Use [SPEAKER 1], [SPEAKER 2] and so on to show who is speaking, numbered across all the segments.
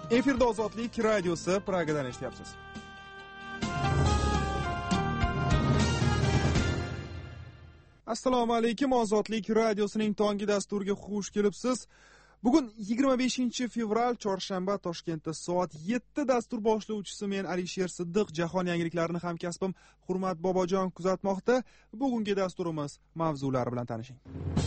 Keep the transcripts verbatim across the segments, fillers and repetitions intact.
[SPEAKER 1] Efirda Ozodlik radiosi Pragadan eshityapsiz. Assalomu alaykum, Ozodlik radiosining tongi dasturiga xush kelibsiz. Bugun yigirma beshinchi fevral chorshanba, Toshkentda soat yetti. Dastur boshlovchisi men Alisher Siddiq, jahon yangiliklarini hamkasbim Hurmat Bobojon kuzatmoqda. Bugungi dasturimiz mavzulari bilan tanishing.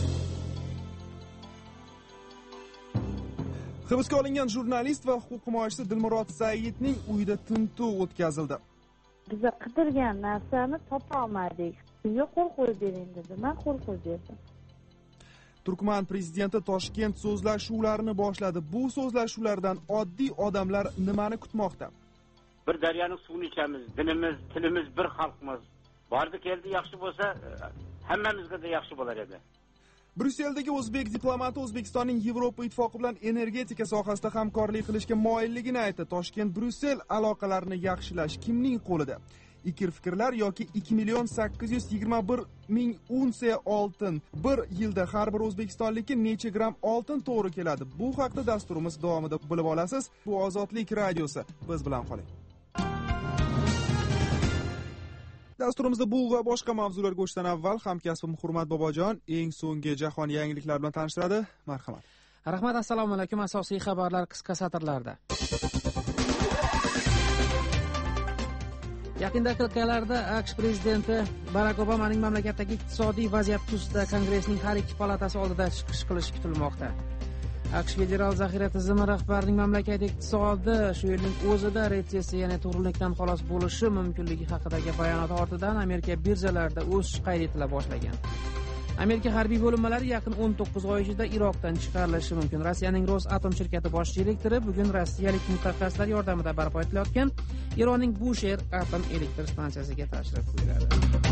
[SPEAKER 1] Hibsga olingan jurnalist va huquq himoyachisi Dilmurod Saidning uyida tintuv o'tkazildi.
[SPEAKER 2] Biz qidirgan narsani topa olmadik. Sizga qo'l qo'yib bering dedi. Men qo'l qo'yib berdim.
[SPEAKER 1] Turkman prezidenti Toshkent so'zlashuvlarini boshladi. Bu so'zlashuvlardan oddiy odamlar nimani kutmoqda?
[SPEAKER 3] Bir daryoning suvini ichamiz, dinimiz, tilimiz bir xalqmiz. Bordi keldi yaxshi bo'lsa, hammamizga da yaxshi bo'lar edi.
[SPEAKER 1] Bryusseldagi o'zbek diplomati O'zbekistonning Yevropa ittifoqi bilan energetika sohasida hamkorlik qilishga moyilligini aytdi. Toshkent-Bryussel aloqalarini yaxshilash kimning qo'lida? Ikir fikrlar yoki ikki million sakkiz yuz yigirma bir ming unsiya oltin bir yilda har bir o'zbekistonlikka necha gram oltin to'g'ri keladi? Bu haqda dasturimiz davomida bilib olasiz. Bu Ozodlik radiosi. Biz bilan qoling. Dasturimizda bu va boshqa mavzularga o'tishdan avval hamkasbim Hurmat Bobojon eng so'nggi jahon yangiliklar bilan tanishtiradi. Marhamat.
[SPEAKER 4] Rahmat, assalomu alaykum. Asosiy xabarlar qisqa satrlarda. Yaqin daqiqalarda AQSh prezidenti Barak Obamaning mamlakatdagi iqtisodiy vaziyat xususida Kongressning har ikki palatasi oldida chiqish qilishi kutilmoqda. AQSh federal zaxira tizimi rahbarining mamlakat iqtisodi shu yilning o'zida retsessiya, ya'ni to'g'rilikdan xalos bo'lishi mumkinligi haqidagi bayonoti ortidan Amerika birjalarida o'sish qayd etila boshlagan. Amerika harbiy bo'linmalari yaqin o'n to'qqiz oy ichida Iroqdan chiqarilishi mumkin. Rossiyaning Rosatom shirkati bosh direktori bugun rossiyalik mutaxassislar yordamida barpo etilayotgan Eronning Bushehr atom elektr stansiyasiga tashrif buyuradi.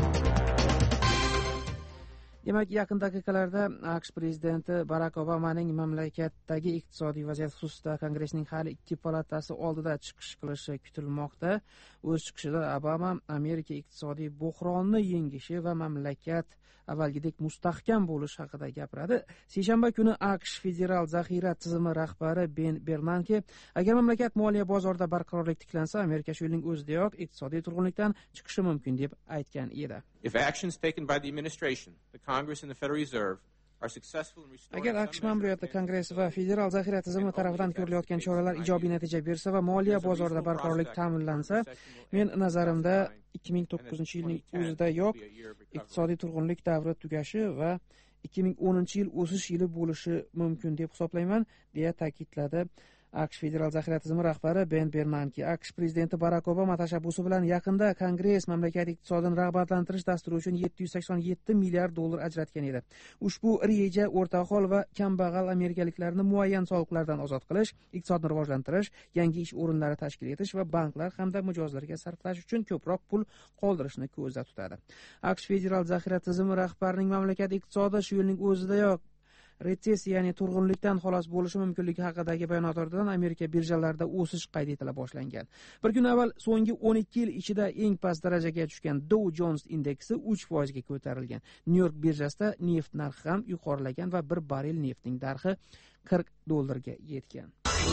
[SPEAKER 4] Demak, yaqin daqiqalarda AQSh prezidenti Barak Obamaning mamlakatdagi iqtisodiy vaziyat xususida Kongressning har ikki palatasi oldida chiqish qilishi kutilmoqda. O'z chiqishida Obama Amerika iqtisodiy buhronni yengishi va mamlakat avvalgidek mustahkam bo'lish haqida gapiradi. Seshanba kuni AQSh federal zaxira tizimi rahbari Ben Bernanke agar mamlakat moliya bozorida barqarorlik tiklansa, Amerika shu yilning o'zidayoq iqtisodiy turg'unlikdan chiqishi mumkin deb aytgan edi.
[SPEAKER 5] If actions taken by the administration, the Congress and the Federal Reserve are successful in restoring
[SPEAKER 4] Agar AQSh ma'muriyati, Kongress va federal zaxira tizimi tomonidan ko'rilayotgan choralar ijobiy natija bersa va moliya bozorida barqarorlik ta'minlansa, men nazarimda ikki ming to'qqizinchi yilning o'zidayoq iqtisodiy turg'unlik davri tugashi va ikki ming o'ninchi yil o'sish yili bo'lishi mumkin deb hisoblayman, deya ta'kidladi AQSh federal zaxira tizimi rahbari Ben Bernanke. AQSh prezidenti Barak Obama tashabbusi bilan yaqinda Kongress mamlakat iqtisodini rag'batlantirish dasturi uchun yetti yuz sakson yetti milliard dollar ajratgan edi. Ushbu reja o'rta aholi va kambag'al amerikaliklarni muayyan soliqlardan ozod qilish, iqtisodni rivojlantirish, yangi ish o'rinlari tashkil etish va banklar hamda mijozlarga sarflash uchun ko'proq pul qoldirishni ko'zda tutadi. AQSh federal zaxira tizimi rahbarining mamlakat iqtisodi shu yilning o'zidayoq retsessiya, ya'ni turg'unlikdan xalos bo'lishi mumkinligi haqidagi bayonotlaridan Amerika birjalarida o'sish qayd etila boshlangan. Bir kun avval so'nggi o'n ikki yil ichida eng past darajaga tushgan Dow Jones indeksi uch foiz ga ko'tarilgan. New-York birjasida neft narxi ham yuqorilagan va bir barrel neftning narxi qirq dollarga yetgan.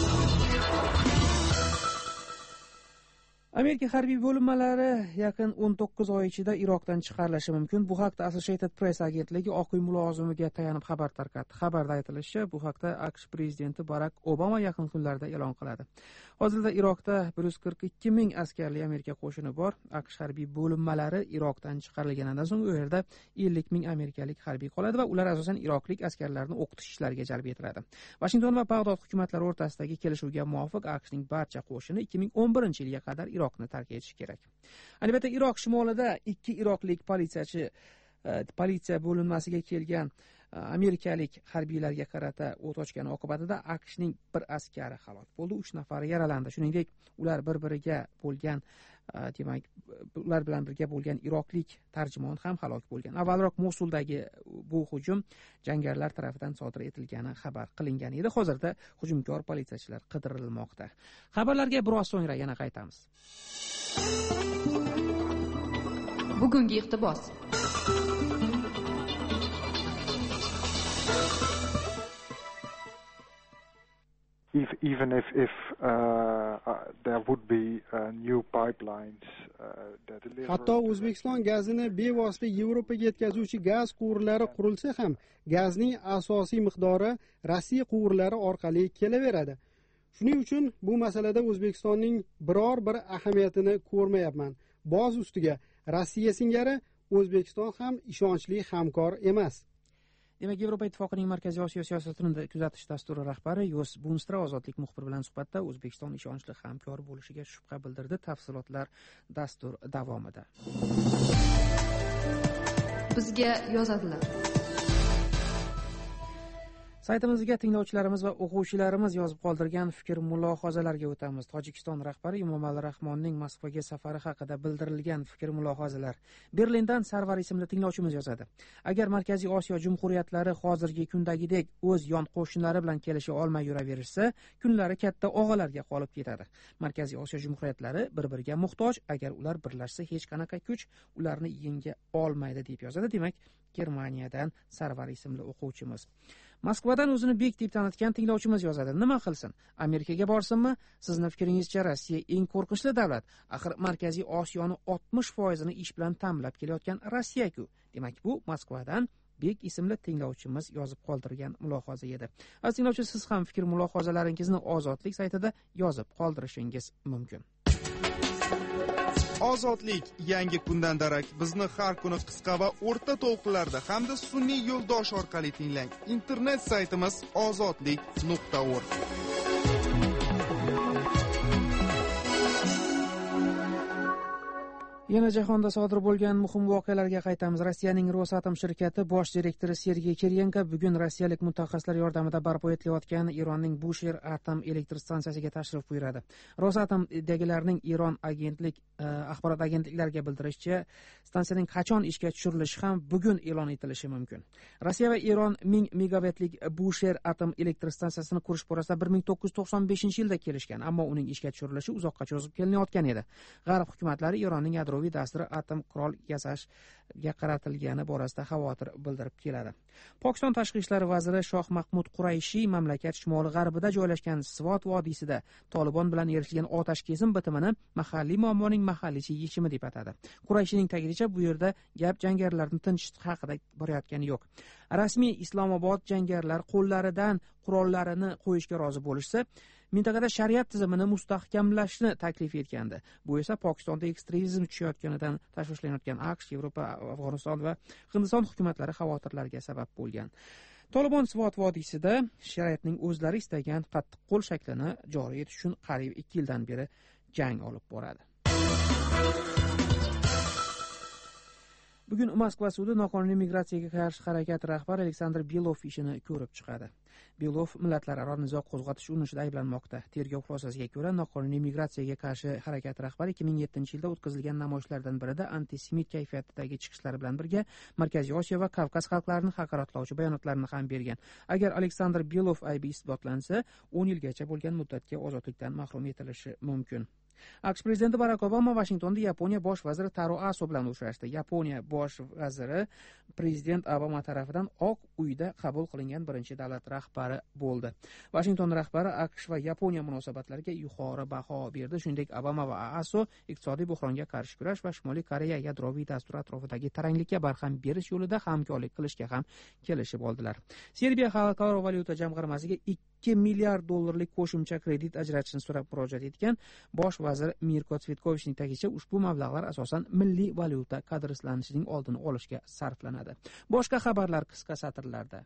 [SPEAKER 4] Amerika harbiy bo'linmalari yaqin o'n to'qqiz oy ichida Iroqdan chiqarilishi mumkin. Bu haqda Associated Press agentligi Oq uy mulozimiga tayanib xabar tarqatdi. Xabarda aytilishicha, bu haqda AQSh prezidenti Barak Obama yaqin kunlarda e'lon qiladi. Hozirda Iroqda bir yuz qirq ikki ming askarli Amerika qo'shini bor. AQSh harbiy bo'linmalari Iroqdan chiqarilganidan so'ng u yerda ellik ming amerikalik harbiy qoladi va ular asosan iroqlik askarlarni o'qitish ishlariga jalb etiladi. Washington va Bag'dod hukumatlari o'rtasidagi kelishuvga muvofiq AQShning barcha qo'shini ikki ming o'n birinchi yilga qadar Iroqni tark etishi kerak. Albatta, Iroq shimolida ikki iroqlik politsiyachi politsiya bo'linmasiga kelgan amerikalik harbiylarga qarata o't ochgani oqibatida AQShning bir askari halok bo'ldi, uch nafari yaralandi. Shuningdek, ular bir-biriga bo'lgan, demak, ular bilan birga bo'lgan iroqlik tarjimon ham halok bo'lgan. Avvalroq Mosuldagi bu hujum jangarilar tomonidan sodir etilgani xabar qilingan edi. Hozirda hujumkor politsiyachilar qidirilmoqda. Xabarlarga biroz so'ngra yana qaytamiz.
[SPEAKER 6] Bugungi iqtibos.
[SPEAKER 7] if, even if, if uh, uh, there would be uh, new pipelines uh, that deliver...
[SPEAKER 8] Hatto O'zbekiston gazini bevosita Yevropaga yetkazuvchi gaz quvurlari qurilsa ham, gazning asosiy miqdori Rossiya quvurlari orqali kelaveradi. Shuning uchun bu masalada O'zbekistonning biror bir ahamiyatini ko'rmayapman. Boz ustiga Rossiya singari O'zbekiston ham ishonchli hamkor emas.
[SPEAKER 4] Demak, Yevropa Ittifoqining Markaziy Osiyo siyosatini kuzatish dasturi rahbari Yos Bunstra Ozodlik muxbiri bilan suhbatda O'zbekiston ishonchli hamkor bo'lishiga shubha bildirdi. Tafsilotlar dastur davomida.
[SPEAKER 6] Bizga yozadilar.
[SPEAKER 4] Saytimizga tinglovchilarimiz va o'quvchilarimiz yozib qoldirgan fikr mulohazalarga o'tamiz. Tojikiston rahbari Emomali Rahmonning Moskvaga safari haqida bildirilgan fikr mulohazalar. Berlindan Sarvar ismli tinglovchimiz yozadi. Agar Markaziy Osiyo jumhuriyatlari hozirgi kundagidek o'z yon qo'shnilari bilan kelisha olmay yuraverishsa, kunlari katta og'alarga qolib ketadi. Markaziy Osiyo jumhuriyatlari bir-biriga muhtoj, agar ular birlashsa hech qanaqa kuch ularni yenga olmaydi deb yozadi. Demak, Germaniyadan Sarvar ismli o'quvchimiz. Moskvadan o'zini bek deb tanitgan tinglovchimiz yozadi. Nima qilsin? Amerikaga borsinmi? Sizni fikringizcha Rossiya eng qo'rqinchli davlat. Axir Markaziy Osiyoni oltmish foizini ish bilan ta'minlab kelayotgan Rossiya-ku. Demak, bu Moskvadan Bek ismli tinglovchimiz yozib qoldirgan mulohaza edi. Aziz tinglovchi, siz ham fikr mulohazalaringizni Ozodlik saytida yozib qoldirishingiz mumkin.
[SPEAKER 1] Ozodlik yangi kundan darak bizni har kuni qisqa va o'rta to'lqinlarda hamda sun'iy yo'ldosh orqali tinglang. Internet saytimiz ozodlik nuqta org.
[SPEAKER 4] Yana jahonda sodir bo'lgan muhim voqealarga qaytamiz. Rossiyaning Rosatom shirkati bosh direktori Sergey Kiriyenko bugun rossiyalik mutaxassislar yordamida barpo etilayotgan Eronning Bushehr atom elektr stansiyasiga tashrif buyuradi. Rosatomdagilarning Eron agentlik axborot agentliklariga bildirishicha, stansiyaning qachon ishga tushirilishi ham bugun e'lon etilishi mumkin. Rossiya va Eron ming megavatlik Bushehr atom elektr stansiyasini qurish borasida bir ming to'qqiz yuz to'qson beshinchi yilda kelishgan, ammo uning ishga tushirilishi uzoqqa cho'zib kelinayotgan edi. G'arb hukumatlari Eronning yadroviy dasturi atom qurol yasashga qaratilgani borasida xavotir bildirib keladi. Pokiston tashqi ishlar vaziri Shoh Mahmud Qurayshi mamlakat shimoli g'arbida joylashgan Svot vodiysida Tolibon bilan erishilgan otash kesim bitimini mahalliy muammoning mahalliy yechimi deb atadi. Qurayshining ta'kidincha, bu yerda gap jangarilarni tinchish haqida borayotgani yo'q. Rasmiy Islomobod jangarilar qo'llaridan qurollarini qo'yishga rozi bo'lishsa, mintaqada shariat tizimini mustahkamlashni taklif etgandi. Bu esa Pokistonda ekstremizm tushayotganidan tashvishlanayotgan AQSh, Yevropa, Afg'oniston va Hindiston hukumatlari xavotirlariga sabab bo'lgan. Tolibon Svot vodiysida shariatning o'zlari istagan qattiq qo'l shaklini joriy etish uchun qariyb ikki yildan beri jang olib boradi. Bugun Moskva sudi noqonuniy migratsiyaga qarshi harakat rahbari Aleksandr Belov ishini ko'rib chiqadi. Belov millatlararo nizo qo'zg'atish urinishida ayblanmoqda. Tergov xulosasiga ko'ra, noqonuniy migratsiyaga qarshi harakat rahbari ikki ming yettinchi yilda o'tkazilgan namoyishlardan birida antisemit kayfiyatidagi chiqishlari bilan birga Markaziy Osiyo va Kavkaz xalqlarini haqoratlovchi bayonotlarni ham bergan. Agar Aleksandr Belov aybi isbotlansa, o'n yilgacha bo'lgan muddatga ozodlikdan mahrum etilishi mumkin. AQSh prezidenti Barak Obama Vashingtonda Yaponiya bosh vaziri Taro Aso bilan uchrashdi. Yaponiya bosh vaziri prezident Obama tomonidan Oq uyda qabul qilingan birinchi davlat rahbari bo'ldi. Washington rahbari AQSh va Yaponiya munosabatlariga yuqori baho berdi. Shuningdek, Obama va Aso iqtisodiy buhronga qarshi kurash va Shimoliy Koreya yadroviy dasturi atrofidagi taranglikka barham berish yo'lida hamkorlik qilishga ham kelishib oldilar. Serbiya xalqaro valyuta jamg'armasiga ikki milliard dollarlik qo'shimcha kredit ajratishni so'rab murojaat etgan bosh vazir Mirko Tsvetkovichning ta'kidlashicha, ushbu mablag'lar asosan milliy valyuta qadrlanishining oldini olishga sarflanadi. Boshqa xabarlar qisqa satrlarda.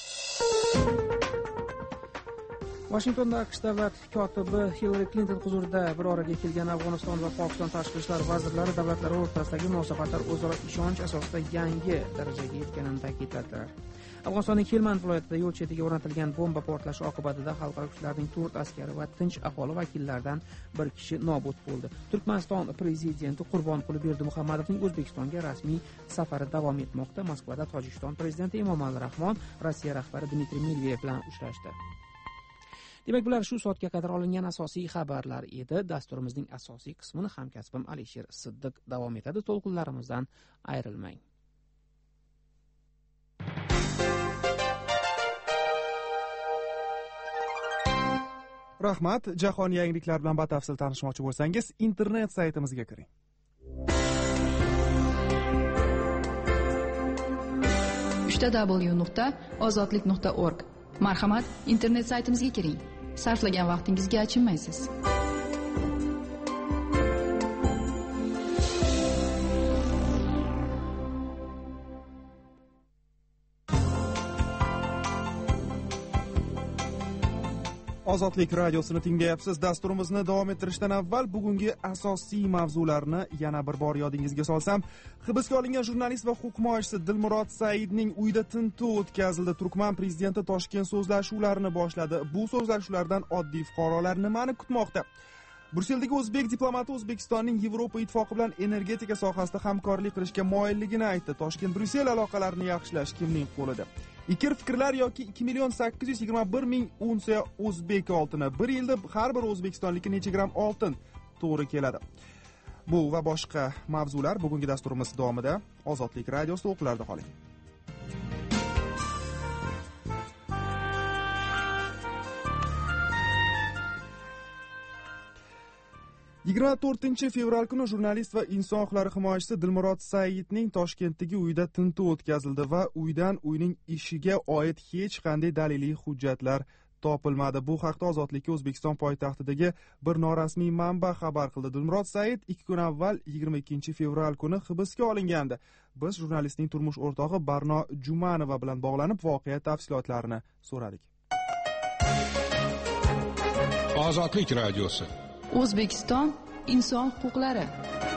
[SPEAKER 4] Washingtonda AQSh davlat kotibi Hillary Clinton huzurida bir oraga kelgan Afg'oniston va Pokiston tashqi ishlar vazirlari davlatlari o'rtasidagi munosabatlar o'zaro ishonch asosida yangi darajaga yetganini ta'kidladilar. Afg'onistonning Helmand viloyatida yo'l chetiga o'rnatilgan bomba portlashi oqibatida xalqaro kuchlarning to'rt askari va tinch aholi vakillaridan bir kishi nobud bo'ldi. Turkmaniston prezidenti Qurbonquli Berdimuhammadovning O'zbekistonga rasmiy safari davom etmoqda. Moskvada Tojikiston prezidenti Emomali Rahmon Rossiya rahbari Dmitriy Medvedev bilan uchrashdi. Demak, bular shu soatga qadar olingan asosiy xabarlar edi. Dasturimizning asosiy qismini hamkasbim Alisher Siddiq davom etadi. To'lqinlarimizdan ayrilmang.
[SPEAKER 1] Rahmat. Jahon yangiliklari bilan batafsil tanishmoqchi bo'lsangiz, internet saytimizga kiring.
[SPEAKER 6] uchta w nuqta ozodlik nuqta org. Marhamat, internet saytimizga kiring. Sarflagan vaqtingizga achinmaysiz.
[SPEAKER 1] Ozodlik radiosini tinglayapsiz. Dasturimizni davom ettirishdan avval bugungi asosiy mavzularni yana bir bor yodingizga solsam, hibsga olingan jurnalist va huquq himoyachisi Dilmurod Saidning uyida tintuv o'tkazildi. Turkman prezidenti Toshkent so'zlashuvlarini boshladi. Bu so'zlashuvlardan oddiy fuqarolar nimani kutmoqda? Brusseldagi o'zbek diplomati O'zbekistonning Yevropa ittifoqi bilan energetika sohasida hamkorlik qilishga moyilligini aytdi. Toshkent-Bryussel aloqalarini yaxshilash kimning qo'lida? Ikir fikrlar yoki ikki million sakkiz yuz yigirma bir ming unsiya o'zbek oltini. Bir yilda har bir o'zbekistonlikka necha gram oltin to'g'ri keladi? Bu va boshqa mavzular bugungi dasturimiz davomida Ozodlik radiosida o'qiladi qoling. yigirma to'rtinchi fevral kuni jurnalist va inson huquqlari himoyachisi Dilmurod Saidning Toshkentdagi uyida tintuv o'tkazildi va uydan uyning ishiga oid hech qanday daliliy hujjatlar topilmadi. Bu haqda Ozodlikka O'zbekiston poytaxtidagi bir norasmiy manba xabar qildi. Dilmurod Said ikki kun avval yigirma ikkinchi fevral kuni hibsga olingandi. Biz jurnalistning turmush o'rtog'i Barno Jumanova bilan bog'lanib voqea tafsilotlarini so'radik.
[SPEAKER 9] Ozodlik radiosi.
[SPEAKER 6] O'zbekiston inson huquqlari.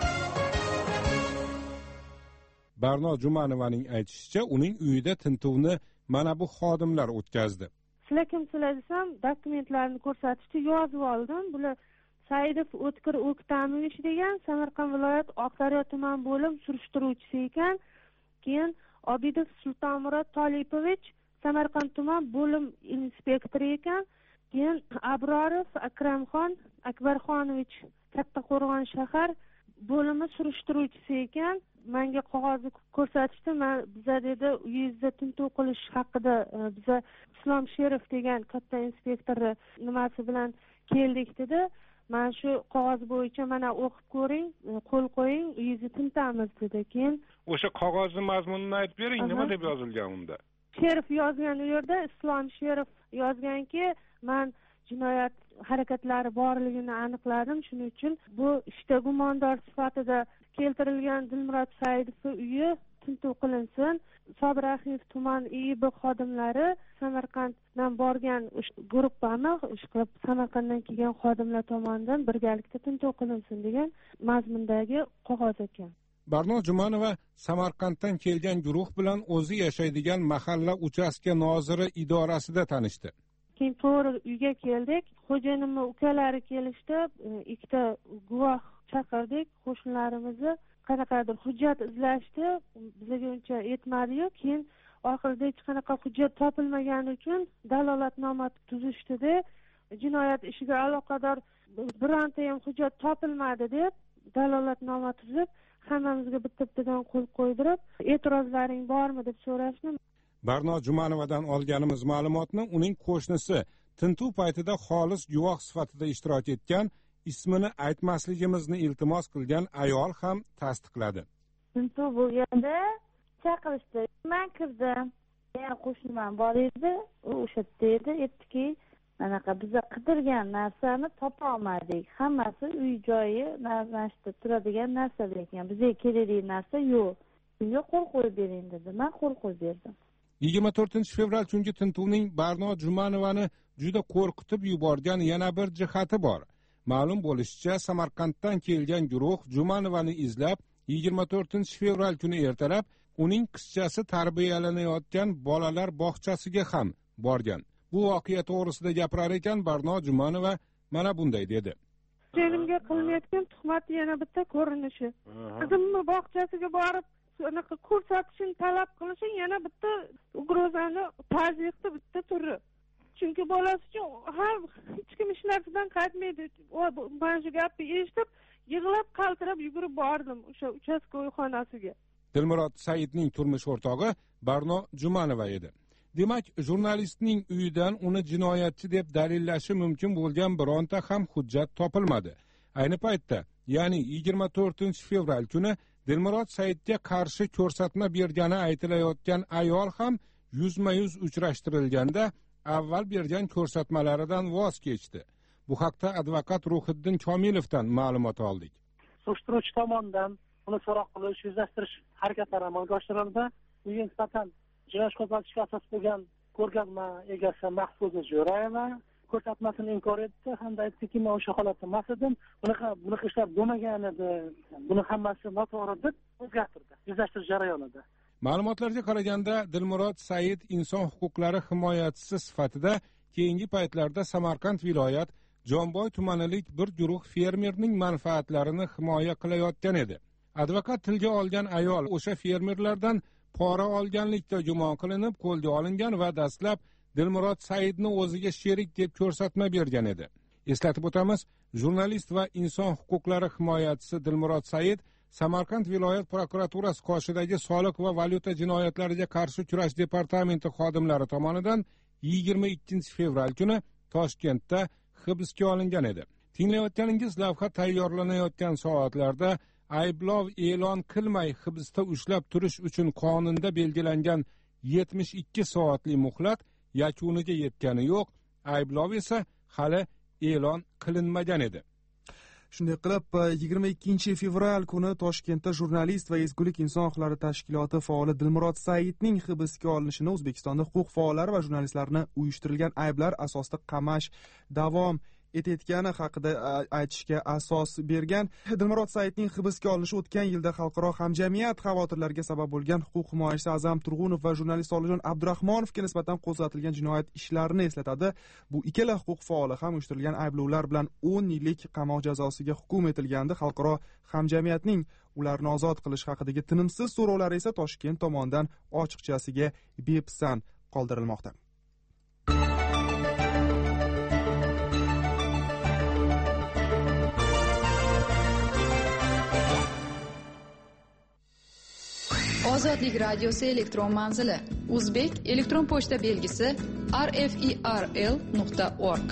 [SPEAKER 9] Barno Jumanovaning aytishicha, uning uyida tintuvni mana bu xodimlar o'tkazdi.
[SPEAKER 2] Sizlar kimsizlar desam, dokumentlarni ko'rsatishdi, yozib oldim. Bular Saidov O'tkir O'ktamovich degan Samarqand viloyat Oqdaryo tuman bo'lim surishtiruvchisi ekan. Keyin Obidov Sultonmurod Tolipovich Samarqand tuman bo'lim inspektori ekan. Keyin Abrorov Akramxon Akbarxonovich Kattaqo'rg'on shahar bo'limi surishtiruvchisi ekan. Menga qog'ozni ko'rsatishdi. Men biza dedi uyingizda tintuv qilish haqida biza Islom Sherif degan katta inspektori nimasi bilan keldik dedi. Men shu qog'oz bo'yicha mana o'qib ko'ring, qo'l qo'ying, uyingizni tintamiz dedi. Keyin
[SPEAKER 9] o'sha qog'ozning mazmunini aytib bering, nima deb yozilgan unda?
[SPEAKER 2] Sherif yozgan, u yerda Islom Sherif yozganki, men jinoyat harakatlari borligini aniqladim. Shuning uchun bu ishda gumondor sifatida keltirilgan Dilmurod Saidov uyi tintuv qilinsin. Sobir Axiyev tuman I I B xodimlari Samarqanddan borgan guruhni ishqilib Samarqanddan kelgan xodimlar tomonidan birgalikda tintuv qilinsin degan mazmundagi qog'oz ekan.
[SPEAKER 9] Barno Jumanova Samarqanddan kelgan guruh bilan o'zi yashaydigan mahalla uchastka noziri idorasida tanishdi.
[SPEAKER 2] Keyin to'g'ri uyga keldik. Xo'jayinimning ukalari kelishdi. Ikkita guvoh chaqirdik. Qo'shnilarimizni qanaqadir hujjat izlashdi. Bizga uncha yetmadi-yu. Keyin oxirida hech qanaqa hujjat topilmagani uchun dalolatnoma tuzishdi-da, jinoyat ishiga aloqador bironta ham hujjat topilmadi deb dalolatnoma tuzib, hammamizga bitta-bittadan qo'l qo'ydirib, e'tirozlaring bormi deb so'rashdi.
[SPEAKER 9] Barno Jumanovadan olganimiz ma'lumotni uning qo'shnisi tintuv paytida xolis guvoh sifatida ishtirok etgan, ismini aytmasligimizni iltimos qilgan ayol ham tasdiqladi.
[SPEAKER 2] Tintuv bo'lganda chaqirishdi. Men kirdim. Yana qo'shnim bor edi. U o'sha yerda aytdiki, anaqa biza qidirgan narsani topa olmadik. Hammasi uy joyi, narsa turadigan narsalar ekan. Bizga kerakli narsa yo'q. Bunga qo'l qo'yib bering dedi. Men qo'l qo'yib berdim.
[SPEAKER 9] yigirma to'rtinchi fevral kungi tintuvning Barno Jumanovani juda qo'rqitib yuborgan yana bir jihati bor. Ma'lum bo'lishicha, Samarqanddan kelgan guruh Jumanovani izlab yigirma to'rtinchi fevral kuni ertalab uning qizchasi tarbiyalanayotgan bolalar bog'chasiga ham borgan. Bu voqea to'g'risida gapirar ekan Barno Jumanova mana bunday dedi.
[SPEAKER 2] O'zimga qilinayotgan tuhmat yana bitta ko'rinishi. Qizimni bog'chasiga borib anaqa ko'rsatishni talab qilishing yana bitta ugrozani tazyiqda bitta turi. Chunki bolasi uchun har hech kim hech narsadan qaytmaydi. Mana shu gapni eshitib, yig'lab qaltirab yugurib bordim o'sha uchastka xonasiga.
[SPEAKER 9] Dilmurod Saidning turmush o'rtog'i Barno Jumanova edi. Demak, jurnalistning uyidan uni jinoyatchi deb dalillashi mumkin bo'lgan bironta ham hujjat topilmadi. Ayni paytda, ya'ni yigirma to'rtinchi fevral kuni Dilmurod Saidga qarshi ko'rsatma bergani aytilayotgan ayol ham yuzma-yuz uchrashtirilganda avval bergan ko'rsatmalaridan voz kechdi. Bu haqda advokat Ruhiddin Komilovdan ma'lumot oldik.
[SPEAKER 10] Surishtiruvchi tomonidan uni so'roq qilish, yuzlashtirish harakatlari amalga oshirildi. Unga nisbatan jinoyat qo'zg'atishga asos bo'lgan ko'rgazma egasi Mahfuza Jo'rayeva ko'rsatmasini inkor etdi hamda aytdiki, men o'sha holatda emas edim, bunaqa bunaqa ishlar bo'lmagan edi, buni hammasi noto'g'ri deb o'zgartirdi yuzlashtirish jarayonida.
[SPEAKER 9] Ma'lumotlarga qaraganda, Dilmurod Said inson huquqlari himoyachisi sifatida keyingi paytlarda Samarqand viloyat Jomboy tumanilik bir guruh fermerning manfaatlarini himoya qilayotgan edi. Advokat tilga olgan ayol o'sha fermerlardan pora olganlikda gumon qilinib qo'lga olingan va dastlab Dilmurod Saidni o'ziga sherik deb ko'rsatma bergan edi. Eslatib o'tamiz, jurnalist va inson huquqlari himoyachisi Dilmurod Said Samarqand viloyat prokuraturasi qoshidagi soliq va valyuta jinoyatlariga qarshi kurash departamenti xodimlari tomonidan yigirma ikkinchi fevral kuni Toshkentda hibsga olingan edi. Tinglayotganingiz lavha tayyorlanayotgan soatlarda ayblov e'lon qilmay hibsda ushlab turish uchun qonunda belgilangan yetmish ikki soatli muhlat yakuniga yetgani yo'q, ayblov esa hali e'lon qilinmagan edi.
[SPEAKER 1] Shunday qilib, yigirma ikkinchi fevral kuni Toshkentda jurnalist va ezgulik inson huquqlari tashkiloti faoli Dilmurod Saidning hibsga olinishini O'zbekistonda huquq faollari va jurnalistlarni uyushtirilgan ayblar asosida qamash davom etayotgani haqida aytishga asos bergan. Dilmurod Saidning hibsga olinishi o'tgan yilda xalqaro hamjamiyat xavotirlariga sabab bo'lgan huquq himoyachisi Azam Turg'unov va jurnalist Solijon Abdurahmonovga nisbatan qo'zg'atilgan jinoyat ishlarini eslatadi. Bu ikkala huquq faoli ham uyushtirilgan ayblovlar bilan o'n yillik qamoq jazosiga hukm etilgandi. Xalqaro hamjamiyatning ularni ozod qilish haqidagi tinimsiz so'rovlari esa Toshkent tomonidan ochiqchasiga bepisand qoldirilmoqda.
[SPEAKER 6] Ozodlik radiosi elektron manzili Uzbek elektron pochta belgisi r f i r l nuqta org.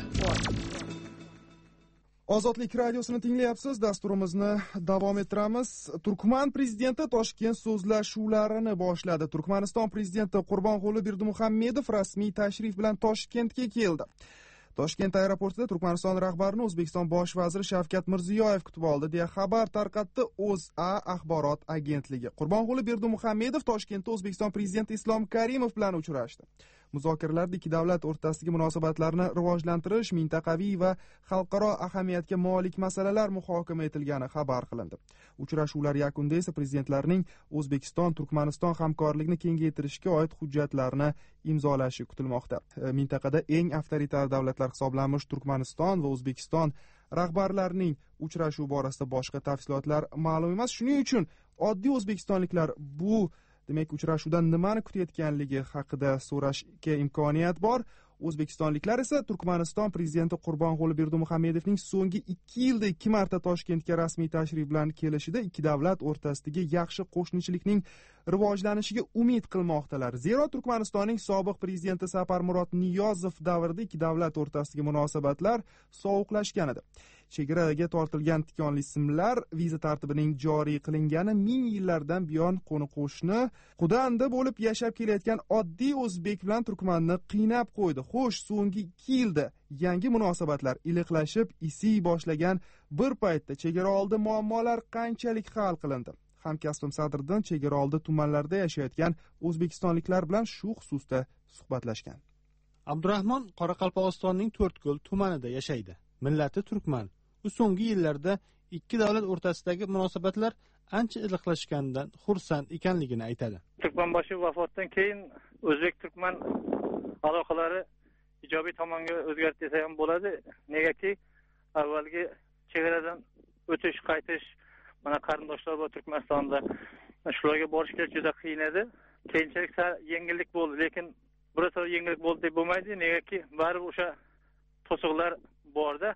[SPEAKER 1] Ozodlik radiosini tinglayapsiz. Dasturimizni davom ettiramiz. Turkman prezidenti Toshkent so'zlashuvlarini boshladi. Turkmaniston prezidenti Qurbonquli Berdimuhammedov rasmiy tashrif bilan Toshkentga keldi. Toshkent aeroportida Turkmaniston rahbarini O'zbekiston bosh vaziri Shavkat Mirziyoyev kutib oldi deya xabar tarqatdi O'zA axborot agentligi. Qurbonquli Berdimuhammedov Toshkentda O'zbekiston prezidenti Islom Karimov bilan uchrashdi. Muzokaralarda ikki davlat o'rtasidagi munosabatlarni rivojlantirish, mintaqaviy va xalqaro ahamiyatga molik masalalar muhokama etilgani xabar qilindi. Uchrashuvlar yakunida esa prezidentlarning O'zbekiston Turkmaniston hamkorlikni kengaytirishga oid hujjatlarni imzolashi kutilmoqda. Mintaqada eng avtoritar davlatlar hisoblanmish Turkmaniston va O'zbekiston rahbarlarining uchrashuv borasida boshqa tafsilotlar ma'lum emas. Shuning uchun oddiy o'zbekistonliklar bu demak uchrashuvdan nimani kutayotganligi haqida so'rashga imkoniyat bor. O'zbekistonliklar esa Turkmaniston prezidenti Qurbonquli Berdimuhammedovning so'nggi ikki yilda ikki marta Toshkentga rasmiy tashrif bilan kelishida ikki davlat o'rtasidagi yaxshi qo'shnichilikning rivojlanishiga umid qilmoqdalar. Zero Turkmanistonning sobiq prezidenti Saparmurod Niyozov davrida ikki davlat o'rtasidagi munosabatlar sovuqlashgan edi. Chegaraga tortilgan tikonli simlar viza tartibining joriy qilingani ming yillardan buyon qo'ni qo'shni qudanda bo'lib yashab kelayotgan oddiy o'zbek bilan turkmanni qiynab qo'ydi. Xo'sh, so'nggi ikki yilda yangi munosabatlar iliqlashib, isiy boshlagan bir paytda chegara oldi muammolar qanchalik hal qilindi? Hamkasbim Sadriddin chegara oldi tumanlarda yashayotgan o'zbekistonliklar bilan shu xususda suhbatlashgan.
[SPEAKER 11] Abdurahmon Qoraqalpog'istonning To'rtko'l tumanida yashaydi. Millati turkman. U so'nggi yillarda ikki davlat o'rtasidagi munosabatlar ancha iliqlashganidan xursand ekanligini aytadi.
[SPEAKER 10] Turkmanboshi vafotidan keyin o'zbek-turkman aloqalari ijobiy tomonga o'zgardi desa ham bo'ladi. Negaki avvalgi chegaradan o'tish, qaytish, mana qarindoshlar bor Turkmanistonda. Shularga borishga juda qiyin edi. Keyinchalik yengillik bo'ldi, lekin burası yengillik bo'ldi deb bo'lmaydi. Negaki baribir o'sha to'siqlar borda.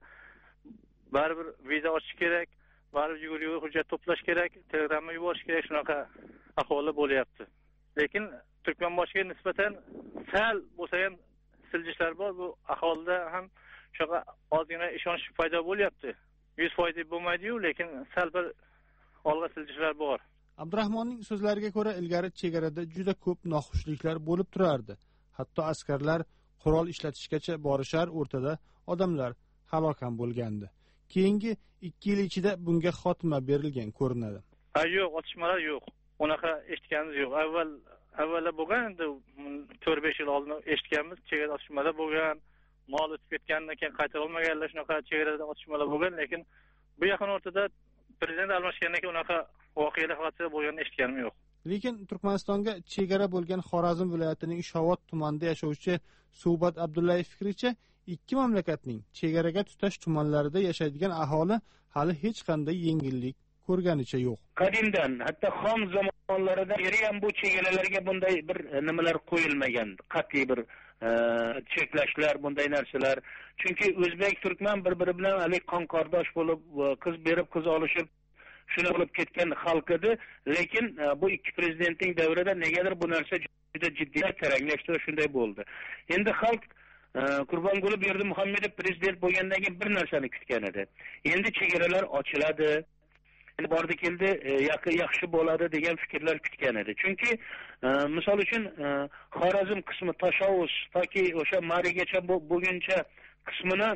[SPEAKER 10] Baribir viza ochish kerak, baribir yugur-yugur hujjat to'plash kerak, telegramma yuborish kerak, shunaqa ahvollar bo'lyapti. Lekin Turkmanboshiga nisbatan sal bo'lsa ham siljishlar bor. Bu aholida ham shunaqa ozgina ishonch paydo bo'lyapti. yuz foiz deb bo'lmaydi-yu, lekin sal bir olg'a siljishlar bor.
[SPEAKER 11] Abdurahmonning so'zlariga ko'ra, ilgari chegarada juda ko'p noxushliklar bo'lib turardi. Hatto askarlar qurol ishlatishgacha borishar, o'rtada odamlar halok ham bo'lgandi. Keyingi ikki yil ichida bunga xotima berilgan ko'rinadi.
[SPEAKER 10] Ha, yo'q, otishmalar yo'q. Unaqa eshitganimiz yo'q. Avval avvalla bo'lgan, endi to'rt besh yil oldin eshitganmiz, chegarada otishmalar bo'lgan, mol o'tib ketgandan keyin qaytara olmaganlar, shunaqa chegarada otishmalar bo'lgan, lekin bu yaqin o'rtada prezident almashgandan keyin unaqa voqealar hodisalar bo'lganini eshitganim yo'q.
[SPEAKER 11] Lekin Turkmanistonga chegara bo'lgan Xorazm viloyatining Shovot tumanida yashovchi Suhbat Abdullayev fikricha, ikki mamlakatning chegaraga tutash tumanlarida yashaydigan aholi hali hech qanday yengillik ko'rganicha yo'q.
[SPEAKER 12] Qadimdan, hatto xon zamonlarida ham bu chegaralarga bunday bir nimalar qo'yilmagan, qat'iy bir cheklashlar, bunday narsalar. Chunki o'zbek turkman bir-biri bilan hali qonqordosh bo'lib, qiz berib, qiz olishib shuna bo'lib ketgan xalq edi, lekin bu ikki prezidentning davrida negadir bu narsa juda jiddiy taranglashdi va shunday bo'ldi. Endi xalq Qurbonguli Berdimuhamedov prezident bo'lgandan keyin bir narsani kutgan edi. Endi chegaralar ochiladi, endi bordi keldi, yaxshi bo'ladi degan fikrlar kutgan edi. Chunki misol uchun Xorazm qismi Tashovus toki o'sha Marigacha bo'lguncha qismini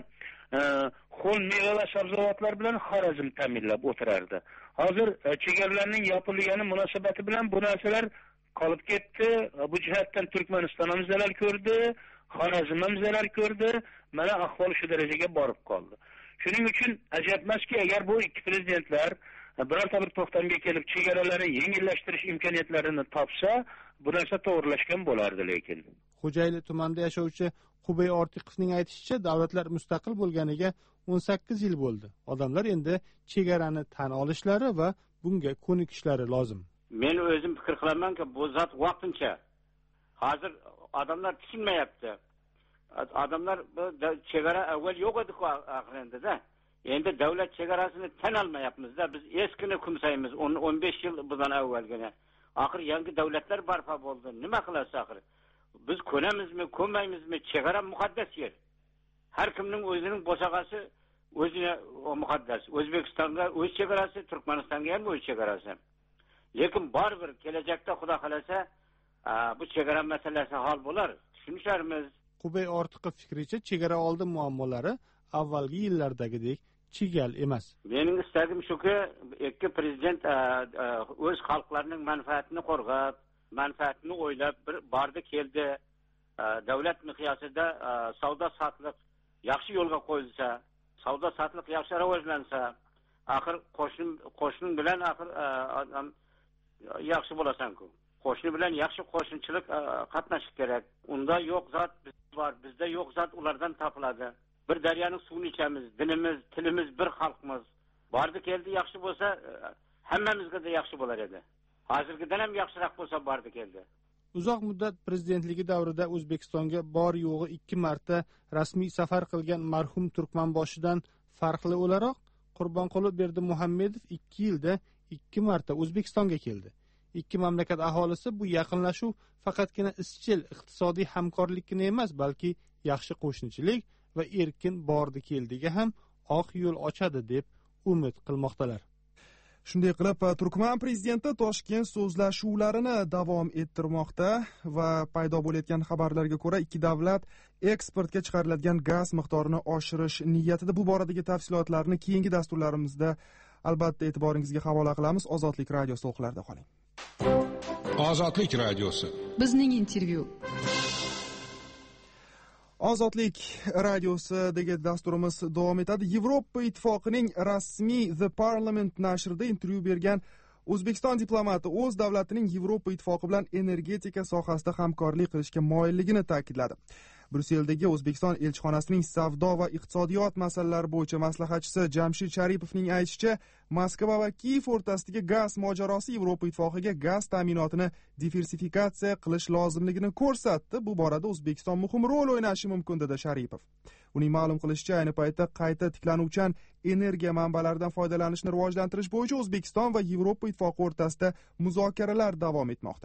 [SPEAKER 12] xo'l meva va sabzavotlar bilan Xorazm ta'minlab o'tirardi. Hozir chegaralarning yopilgani munosabati bilan bu narsalar qolib ketdi. Bu jihatdan Turkmaniston ham zarar ko'rdi, Xorazm ham zarar ko'rdi. Mana ahvol shu darajaga borib qoldi. Shuning uchun ajab emaski, agar bu ikki prezidentlar birorta bir to'xtamga kelib chegaralari yengillashtirish imkoniyatlarini topsa, bu narsa to'g'rilashgan bo'lardi. Lekin
[SPEAKER 11] Xo'jayli tumanida yashovchi Qubay Ortiqovning aytishicha, davlatlar mustaqil bo'lganiga o'n sakkiz yil bo'ldi. Odamlar endi chegarani tan olishlari va bunga ko'nikishlari lozim.
[SPEAKER 3] Men o'zim fikr qilamanki, bu zot vaqtincha. Hozir odamlar tushunmayapti. Odamlar chegara avval yo'q edi-ku aqlida. Endi davlat chegarasini tan olmayapmiz-da. Biz eskini kumsaymiz o'n besh yil bundan avvalgina. Oxir yangi davlatlar barpo bo'ldi. Nima qilasiz oxir? Biz ko'namizmi, ko'nmaymizmi? Chegara muqaddas yer. Har kimning o'zining bo'sag'asi o'zine muqaddas. O'zbekistonga o'z chegarasi, Turkmanistonga ham o'z chegarasi. Lekin baribir kelajakda Xudo xolasa bu chegara masalasi hal bo'lar. Tushunishlarmiz.
[SPEAKER 11] Qubay Ortiqov fikricha, chegara oldi muammolari avvalgi yillardagidek chigal emas.
[SPEAKER 3] Mening istagim shuki, ikki prezident o'z xalqlarining manfaatini qo'rg'ab, manfaatini o'ylab bir bordi keldi. Davlat miqyosida savdo sotiq yaxshi yo'lga qo'yilsa, savdo sotiq yaxshi rivojlansa, axir qo'shni qo'shni bilan axir yaxshi bo'lasan-ku. Qo'shni bilan yaxshi qo'shnichilik qatnashish kerak. Unda yo'q zot biz bor, bizda yo'q zot ulardan topiladi. Bir daryoning suvini ichamiz, dinimiz, tilimiz bir xalqmiz. Bordi keldi yaxshi bo'lsa, hammamizga da yaxshi bo'lar edi. Hozirgidan ham yaxshiroq bo'lsa bordi keldi.
[SPEAKER 11] Uzoq muddat prezidentligi davrida O'zbekistonga bor yo'g'i ikki marta rasmiy safar qilgan marhum Turkmanboshidan farqli o'laroq, Qurbonquli Berdimuhamedov ikki yilda ikki marta O'zbekistonga keldi. Ikki mamlakat aholisi bu yaqinlashuv faqatgina izchil iqtisodiy hamkorlikni emas, balki yaxshi qo'shnichilik va erkin bordi keldiga ham oq yo'l ochadi deb umid qilmoqdalar.
[SPEAKER 1] Shunday qilib, Turkman prezidenti Toshkent so'zlashuvlarini davom ettirmoqda va paydo bo'layotgan xabarlarga ko'ra ikki davlat eksportga chiqariladigan gaz miqdorini oshirish niyatida. Bu boradagi tafsilotlarni keyingi dasturlarimizda albatta e'tiboringizga havola qilamiz. Ozodlik radiosi o'qlarida qoling.
[SPEAKER 9] Ozodlik radiosi.
[SPEAKER 6] Bizning intervyu.
[SPEAKER 1] Ozodlik radiosidagi dasturimiz davom etadi. Yevropa ittifoqining rasmiy The Parliament nashrida intervyu bergan O'zbekiston diplomati o'z davlatining Yevropa ittifoqi bilan energetika sohasida hamkorlik qilishga moyilligini ta'kidladi. Brusseldagi O'zbekiston elchixonasining savdo va iqtisodiyot masalalari bo'yicha maslahatchisi Jamshid Sharipovning aytishicha, Moskva va Kiyev o'rtasidagi gaz mojarosi Yevropa ittifoqiga gaz ta'minotini diversifikatsiya qilish lozimligini ko'rsatdi. Bu borada O'zbekiston muhim rol o'ynashi mumkin dedi Sharipov. Uning ma'lum qilishicha, ayni paytda qayta tiklanuvchan energiya manbalaridan foydalanishni rivojlantirish bo'yicha O'zbekiston va Yevropa ittifoqi o'rtasida muzokaralar davom etmoqda.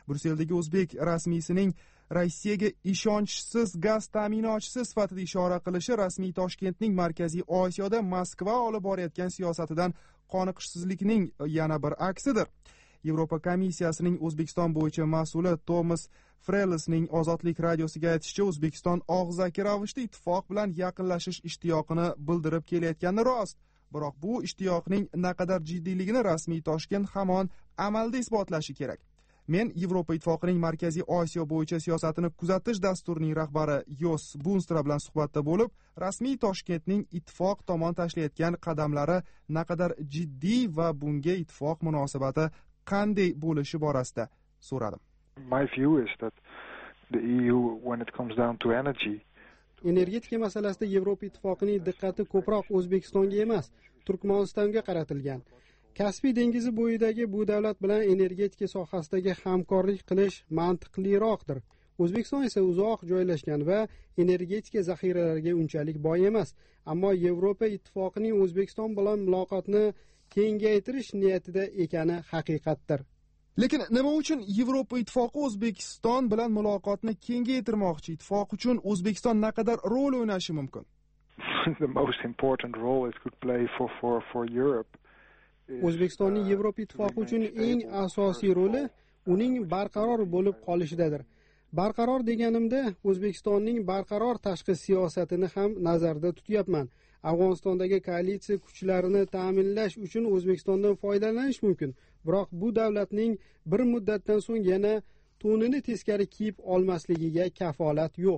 [SPEAKER 1] Brusseldagi o'zbek rasmiysining Rossiyaga ishonchsiz gaz ta'minotchisi sifatida ishora qilishi rasmiy Toshkentning Markaziy Osiyoda Moskva olib borayotgan siyosatidan qoniqishsizlikning yana bir aksidir. Yevropa komissiyasining O'zbekiston bo'yicha mas'uli Tomas Frelesning Ozodlik radiosiga aytishicha, O'zbekiston og'zaki ravishda ittifoq bilan yaqinlashish ishtiyoqini bildirib kelayotgani rost. Biroq bu ishtiyoqning naqadar jiddiyligini rasmiy Toshkent hamon amalda isbotlashi kerak. Men Yevropa ittifoqining Markaziy Osiyo bo'yicha siyosatini kuzatish dasturining rahbari Jos Bunstra bilan suhbatda bo'lib, rasmiy Toshkentning ittifoq tomon tashlayotgan qadamlari naqadar jiddiy va bunga ittifoq munosabati qanday bo'lishi borasida so'radim.
[SPEAKER 7] My view is that the E U, when it comes down to energy,
[SPEAKER 8] energetika masalasida Yevropa ittifoqining diqqati ko'proq O'zbekistonga emas, Turkmanistonga qaratilgan. Kaspiy dengizi bo'yidagi bu davlat bilan energetika sohasidagi hamkorlik qilish mantiqliroqdir. O'zbekiston esa uzoq joylashgan va energetika zaxiralariga unchalik boy emas, ammo Yevropa ittifoqining O'zbekiston bilan muloqotni kengaytirish niyatida ekani haqiqatdir.
[SPEAKER 1] Lekin nima uchun Yevropa ittifoqi O'zbekiston bilan muloqotni kengaytirmoqchi? Ittifoq uchun O'zbekiston naqadar rol o'ynashi mumkin?
[SPEAKER 7] The most important role it could play for for for Europe.
[SPEAKER 8] O'zbekistonning Yevropa ittifoqi uchun eng asosiy roli uning barqaror bo'lib qolishidadir. Barqaror deganimda O'zbekistonning barqaror tashqi siyosatini ham nazarda tutyapman. Afg'onistondagi koalitsiya kuchlarini ta'minlash uchun O'zbekistondan foydalanish mumkin. Biroq bu davlatning bir muddatdan so'ng yana to'nini teskari kiyib olmasligiga kafolat yo'q.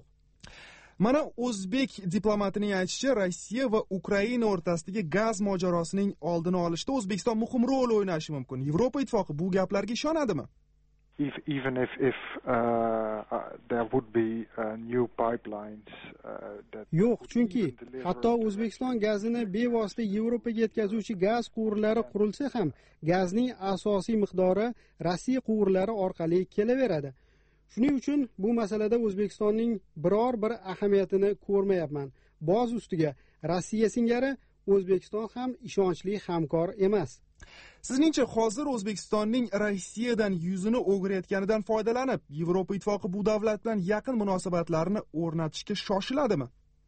[SPEAKER 1] Mana o'zbek diplomatining aytishicha, Rossiya va Ukraina o'rtasidagi gaz mojarosining oldini olishda O'zbekiston muhim rol o'ynashi mumkin. Yevropa ittifoqi bu gaplarga ishonadimi?
[SPEAKER 7] If, even if if uh, uh, there would be uh, new pipelines uh, that
[SPEAKER 8] yo'q, chunki hatto O'zbekiston gazini bevosita Yevropaga yetkazuvchi gaz quvurlari qurilsa ham, gazning asosiy miqdori Rossiya quvurlari orqali kelaveradi. Shuning uchun bu masalada O'zbekistonning biror bir ahamiyatini ko'rmayapman. Boz ustiga Rossiya singari O'zbekiston ham ishonchli hamkor emas.
[SPEAKER 1] Sizningcha hozir O'zbekistonning Rossiyadan yuzini o'girayotganidan foydalanib, Yevropa ittifoqi bu davlat bilan yaqin munosabatlarni o'rnatishga shoshiladimi?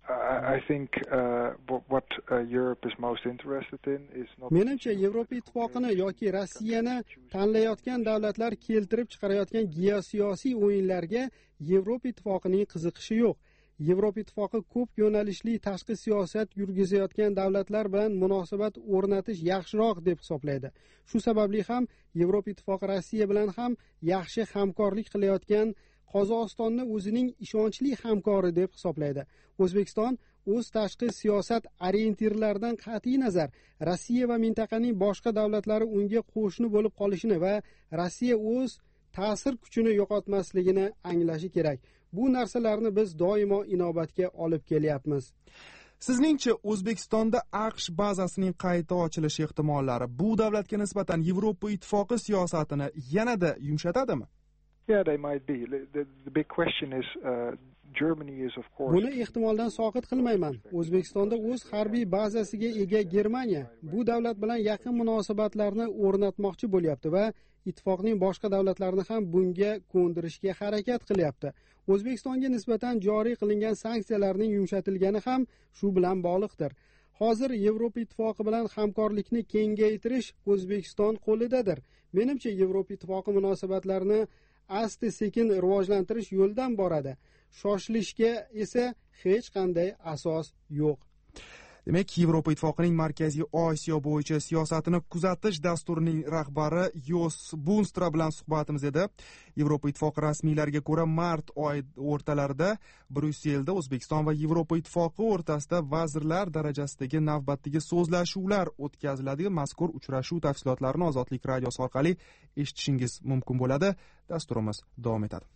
[SPEAKER 7] I think uh, what uh, Europe is most interested in is not.
[SPEAKER 8] Menimcha Yevropa ittifoqini yoki Rossiyani tanlayotgan davlatlar keltirib chiqarayotgan geosiyosiy o'yinlarga Yevropa ittifoqining qiziqishi yo'q. Yevropa ittifoqi ko'p yo'nalishli tashqi siyosat yurgizayotgan davlatlar bilan munosabat o'rnatish yaxshiroq deb hisoblaydi. Shu sababli ham Yevropa ittifoqi Rossiya bilan ham yaxshi hamkorlik qilayotgan Qozog'istonni o'zining ishonchli hamkori deb hisoblaydi. O'zbekiston o'z tashqi siyosat orientirlaridan qat'iy nazar Rossiya va mintaqaning boshqa davlatlari unga qo'shni bo'lib qolishini va Rossiya o'z ta'sir kuchini yo'qotmasligini anglashi kerak. Bu narsalarni biz doimo inobatga olib kelyapmiz.
[SPEAKER 1] Sizningcha O'zbekistonda AQSh bazasining qayta ochilishi ehtimollari bu davlatga nisbatan Yevropa ittifoqi siyosatini yanada yumshatadimi?
[SPEAKER 7] Yeah, they might be. The, the big question is uh, Germany is of course.
[SPEAKER 8] Buni ehtimoldan soqit qilmayman. O'zbekistonda o'z harbiy bazasiga ega Germaniya bu davlat bilan yaqin munosabatlarni o'rnatmoqchi bo'lyapti va ittifoqning boshqa davlatlarini ham bunga ko'ndirishga harakat qilyapti. O'zbekistonga nisbatan joriy qilingan sanksiyalarning yumshatilgani ham shu bilan bog'liqdir. Hozir Yevropa ittifoqi bilan hamkorlikni kengaytirish O'zbekiston qo'lidadir. Menimcha Yevropa ittifoqi munosabatlarini asta-sekin rivojlantirish yo'ldan boradi. Shoshilishga esa hech qanday asos yo'q.
[SPEAKER 1] Demak, Yevropa ittifoqining Markaziy Osiyo bo'yicha siyosatini kuzatish dasturining rahbari Jos Bunstra bilan suhbatimiz edi. Yevropa ittifoqi rasmiylariga ko'ra, mart oyi o'rtalarida Brusselda O'zbekiston va Yevropa ittifoqi o'rtasida vazirlar darajasidagi navbatdagi so'zlashuvlar o'tkaziladi. Mazkur uchrashuv tafsilotlarini Ozodlik radiosi orqali eshitishingiz mumkin bo'ladi. Dasturimiz davom etadi.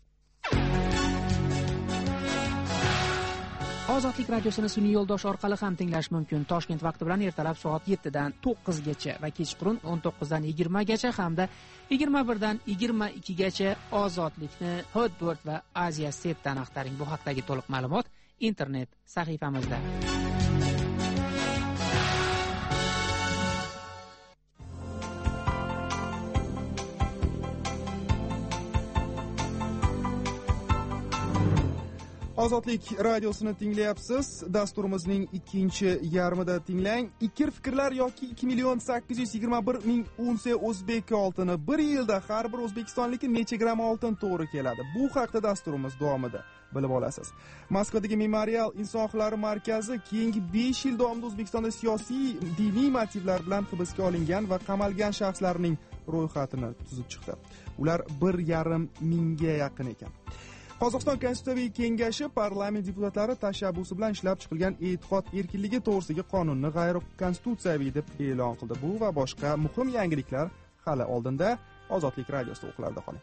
[SPEAKER 4] Ozodlik radiosini sun'iy yo'ldosh orqali ham tinglash mumkin. Toshkent vaqti bilan ertalab soat yettidan to'qqizgacha va kechqurun o'n to'qqizdan yigirmagacha hamda yigirma birdan yigirma ikkigacha Ozodlikni Hotbird va Asia Setdan axtaring. Bu haqdagi to'liq ma'lumot internet sahifamizda.
[SPEAKER 1] Ozodlik radiosini tinglayapsiz. Dasturimizning ikkinchi yarmida tinglang. Ikir fikrlar yoki ikki million sakkiz yuz yigirma bir ming unsiya o'zbek oltini bir yilda har bir o'zbekistonlikka necha gramm oltin to'g'ri keladi? Bu haqda dasturimiz davomida bilib olasiz. Moskvadagi Memorial inson huquqlari markazi keyingi besh yil davomida O'zbekistonda siyosiy, diniy motivlar bilan hibsga olingan va qamalgan shaxslarning ro'yxatini tuzib chiqdi. Ular bir yarim mingga yaqin ekan. Qozog'iston Konstitutsiyaviy kengashi parlament deputatlari tashabbusi bilan ishlab chiqilgan e'tiqod erkinligi to'g'risidagi qonunni g'ayrikonstitutsiyaviy deb e'lon qildi. Bu va boshqa muhim yangiliklar hali oldinda. Ozodlik radiosida o'qlarda qoling.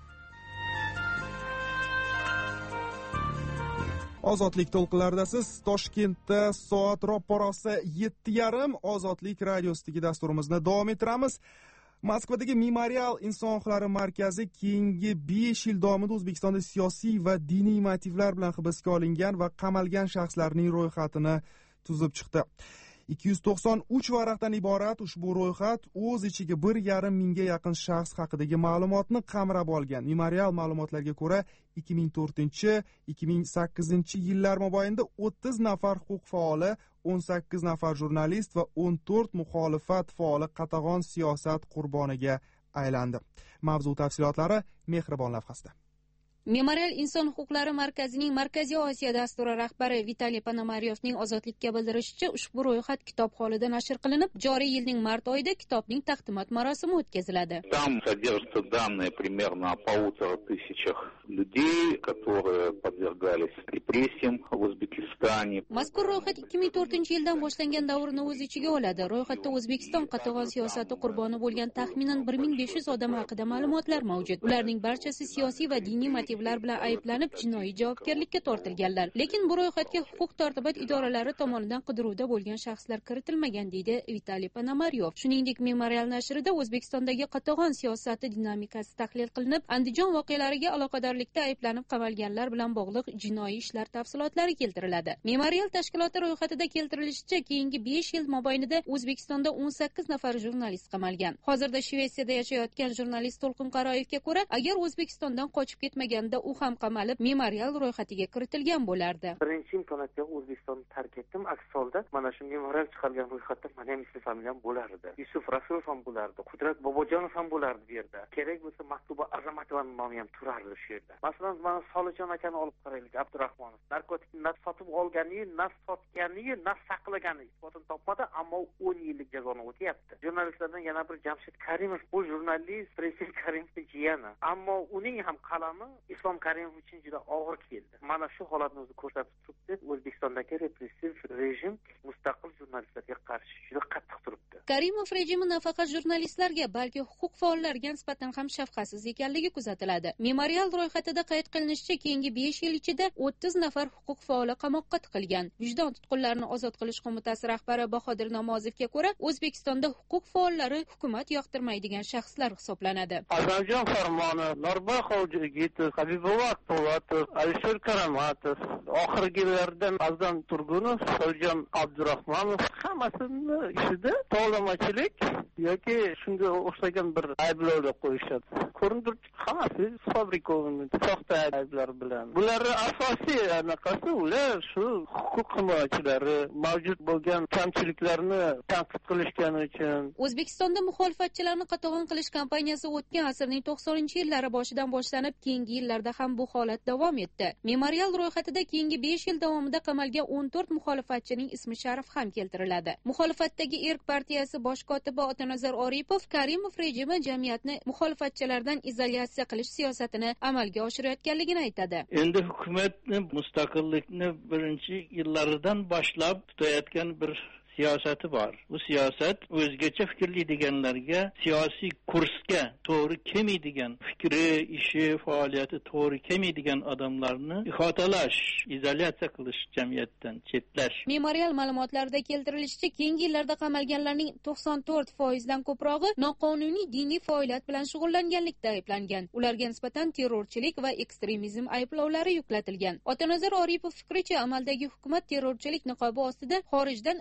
[SPEAKER 1] Ozodlik to'lqinlaridasiz. Toshkentda soat ro'parasi yetti yarim. Ozodlik radiosidagi dasturimizni davom ettiramiz. Moskvadagi Memorial inson huquqlari markazi keyingi besh yil davomida O'zbekistonda siyosiy va diniy motivlar bilan hibsga olingan va qamalgan shaxslarning ro'yxatini tuzib chiqdi. ikki yuz to'qson uch varaqdan iborat ushbu ro'yxat o'z ichiga bir yarim mingga yaqin shaxs haqidagi ma'lumotni qamrab olgan. Memorial ma'lumotlarga ko'ra ikki ming to'rtinchi - ikki ming sakkizinchi yillar mobaynida o'ttiz nafar huquq faoli, o'n sakkiz nafar jurnalist va o'n to'rt muxolifat faoli qatag'on siyosat qurboniga aylandi. Mavzu tafsilotlari Mehribon lavhasida.
[SPEAKER 13] Memorial inson huquqlari markazining Markaziy Osiyo dasturi rahbari Vitaliy Ponomaryovning Ozodlikka bildirishicha, ushbu ro'yxat kitob holida nashr qilinib, joriy yilning mart oyida kitobning taqdimot marosimi o'tkaziladi.
[SPEAKER 14] Там содержатся данные примерно о полутора тысячах людей, которые подвергались репрессиям в Узбекистане.
[SPEAKER 13] Mazkur ro'yxat ikki ming to'rtinchi yildan boshlangan davrni o'z ichiga oladi. Ro'yxatda O'zbekiston qatag'on siyosati qurboni bo'lgan taxminan bir ming besh yuz odam haqida ma'lumotlar mavjud. Ularning barchasi siyosiy va diniy motivlar bilan ayblanib, jinoiy javobgarlikka tortilganlar. Lekin bu ro'yxatga huquq-tartibot idoralari tomonidan qidiruvda bo'lgan shaxslar kiritilmagan, deydi Vitaliy Ponomaryov. Shuningdek, Memorial nashrida O'zbekistondagi qatag'on siyosati dinamikasi tahlil qilinib, Andijon voqealariga aloqadorlikda ayblanib qamalganlar bilan bog'liq jinoiy ishlar tafsilotlari keltiriladi. Memorial tashkiloti ro'yxatida keltirilishicha, keyingi besh yil mobaynida O'zbekistonda o'n sakkiz nafar jurnalist qamalgan. Hozirda Shvetsiyada yashayotgan jurnalist To'lqin Qaroyevga ko'ra, agar O'zbekistondan qochib ketmaganda u ham qamalib, Memorial ro'yxatiga kiritilgan bo'lardi.
[SPEAKER 15] Birinchi imkoniyatda O'zbekistonni tark etdim. Aks holda mana shu Memorial chiqargan ro'yxatda men ham ismi familiyam bo'lardi. Yusuf Rasulov ham bo'lardi, Qudrat Bobojonov ham bo'lardi bu yerda. Kerak bo'lsa Maktuba Azamatovaning nomi ham turardi shu yerda. Masalan, mana Solijon akani olib qaraylik, Abdurahmonov. Narkotikni nas sotib olgani, nas sotgani, nas saqlagani isbotini topmadi, ammo o'n yillik jazoni o'tyapti. Jurnalistlardan yana bir Jamshid Karimov, bu jurnalist Prezident Karimovning jiyani, ammo uning ham qalami Islom Karimov uchun juda og'ir keldi. Mana shu holatni o'zi ko'rsatib turibdi. O'zbekistondagi repressiv rejim mustaqil jurnalistlarga qarshi juda qattiq turibdi.
[SPEAKER 13] Karimov rejimi nafaqat jurnalistlarga, balki huquq faollariga nisbatan ham shafqatsiz ekanligi kuzatiladi. Memorial ro'yxatida qayd qilinishicha, keyingi besh yil ichida o'ttiz nafar huquq faoli qamoqqa tiqilgan. Vijdon tutqunlarini ozod qilish qo'mitasi rahbari Bahodir Namozovga ko'ra, O'zbekistonda huquq faollari hukumat yoqtirmaydigan shaxslar hisoblanadi.
[SPEAKER 10] Azamjon Farmonov, Norboy Xoljo'gitov, Habibullo Po'latov, Alisher Karamatov, oxirgi yillardan Azam Turgunov, Xo'jam Abdurahmonov hammasini ishida tovlamachilik yoki shunga o'xshagan bir ayblovda qo'yishadi. Ko'rinib turibdi, hammasi fabrikovanный, soxta ayblar bilan. Bularning asosiy anaqasi ular shu huquq himoyachilari mavjud bo'lgan kamchiliklarni tanqid qilishgani uchun.
[SPEAKER 13] O'zbekistonda muxolifatchilarni qatag'on qilish kampaniyasi o'tgan asrning to'qsoninchi yillari boshidan boshlanib, keyingi yillarda ham bu holat davom etdi. Memorial ro'yxatida keyingi besh yil davomida qamalgan o'n to'rt muxolifatchining ismi sharif ham keltiriladi. Muxolifatdagi Erk partiyasi bosh kotibi Otanazar Oripov Karimov rejimi jamiyatni muxolifatchilardan izolyatsiya qilish siyosatini amalga oshirayotganligini aytadi.
[SPEAKER 16] Endi hukumatni mustaqillikni birinchi yillaridan boshlab tutayotgan bir siyosati bor. Bu siyosat o'zgacha fikrli deganlarga siyosiy kursga to'g'ri kelmaydigan, fikri, ishi, faoliyati to'g'ri kelmaydigan odamlarni ihotalash, izolyatsiya qilish, jamiyatdan chetlash.
[SPEAKER 13] Memorial ma'lumotlarida keltirilishicha, keyingi yillarda qamalganlarning to'qson to'rt foizdan ko'prog'i noqonuniy diniy faoliyat bilan shug'ullanganlikda ayblangan. Ularga nisbatan terrorchilik va ekstremizm ayblovlari yuklatilgan. Otanazar Oripov fikricha, amaldagi hukumat terrorchilik niqobi ostida xorijdan iqtisodiy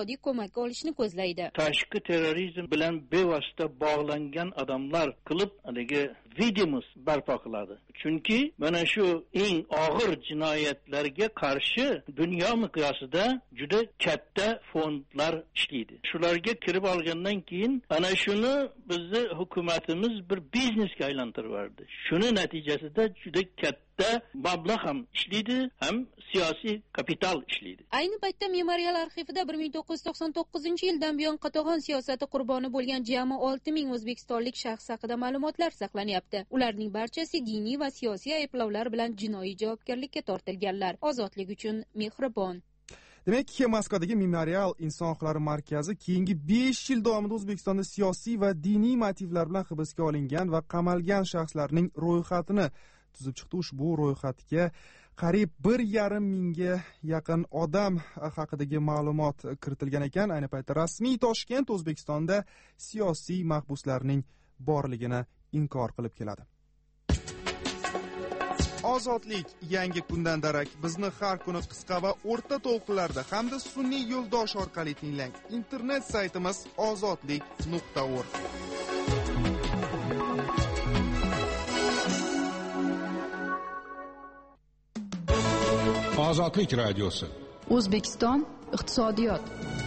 [SPEAKER 13] iqtisodiy ko'makka olishni ko'zlaydi.
[SPEAKER 16] Tashqi terrorizm bilan bevosita bog'langan odamlar qilib haligi videomuz barpo qiladi. Chunki mana shu eng og'ir jinoyatlarga qarshi dunyo miqyosida juda katta fondlar ishlaydi. Shularga kirib olgandan keyin ana shuni bizni hukumatimiz bir biznesga aylantirib yubordi. Shuni natijasida juda katta mablag' ham ishlaydi, ham siyosiy kapital ishlaydi.
[SPEAKER 13] Ayni paytda memorial arxivida bir ming to'qqiz yuz to'qson to'qqizinchi yildan buyon qatag'on siyosati qurboni bo'lgan jami olti ming o'zbekistonlik shaxs haqida ma'lumotlar saqlanyapti. Ularning barchasi diniy va siyosiy ayblovlar bilan jinoiy javobgarlikka tortilganlar. Ozodlik uchun mehribon.
[SPEAKER 1] Demak, Moskvadagi Memorial inson huquqlari markazi keyingi besh yil davomida O'zbekistonda siyosiy va diniy motivlar bilan hibsga olingan va qamalgan shaxslarning ro'yxatini tuzib chiqdi. Ushbu ro'yxatga qariyb bir yarim mingga yaqin odam haqidagi ma'lumot kiritilgan ekan. Ayni paytda rasmiy Toshkent O'zbekistonda siyosiy mahbuslarning borligini inkor qilib keladi. Ozodlik yangi kundan darak. Bizni har kuni qisqa va o'rta to'lqinlarda hamda sun'iy yo'ldosh orqali tinglang. Internet saytimiz ozodlik nuqta org.
[SPEAKER 9] Ozodlik radiosi.
[SPEAKER 6] O'zbekiston iqtisodiyot.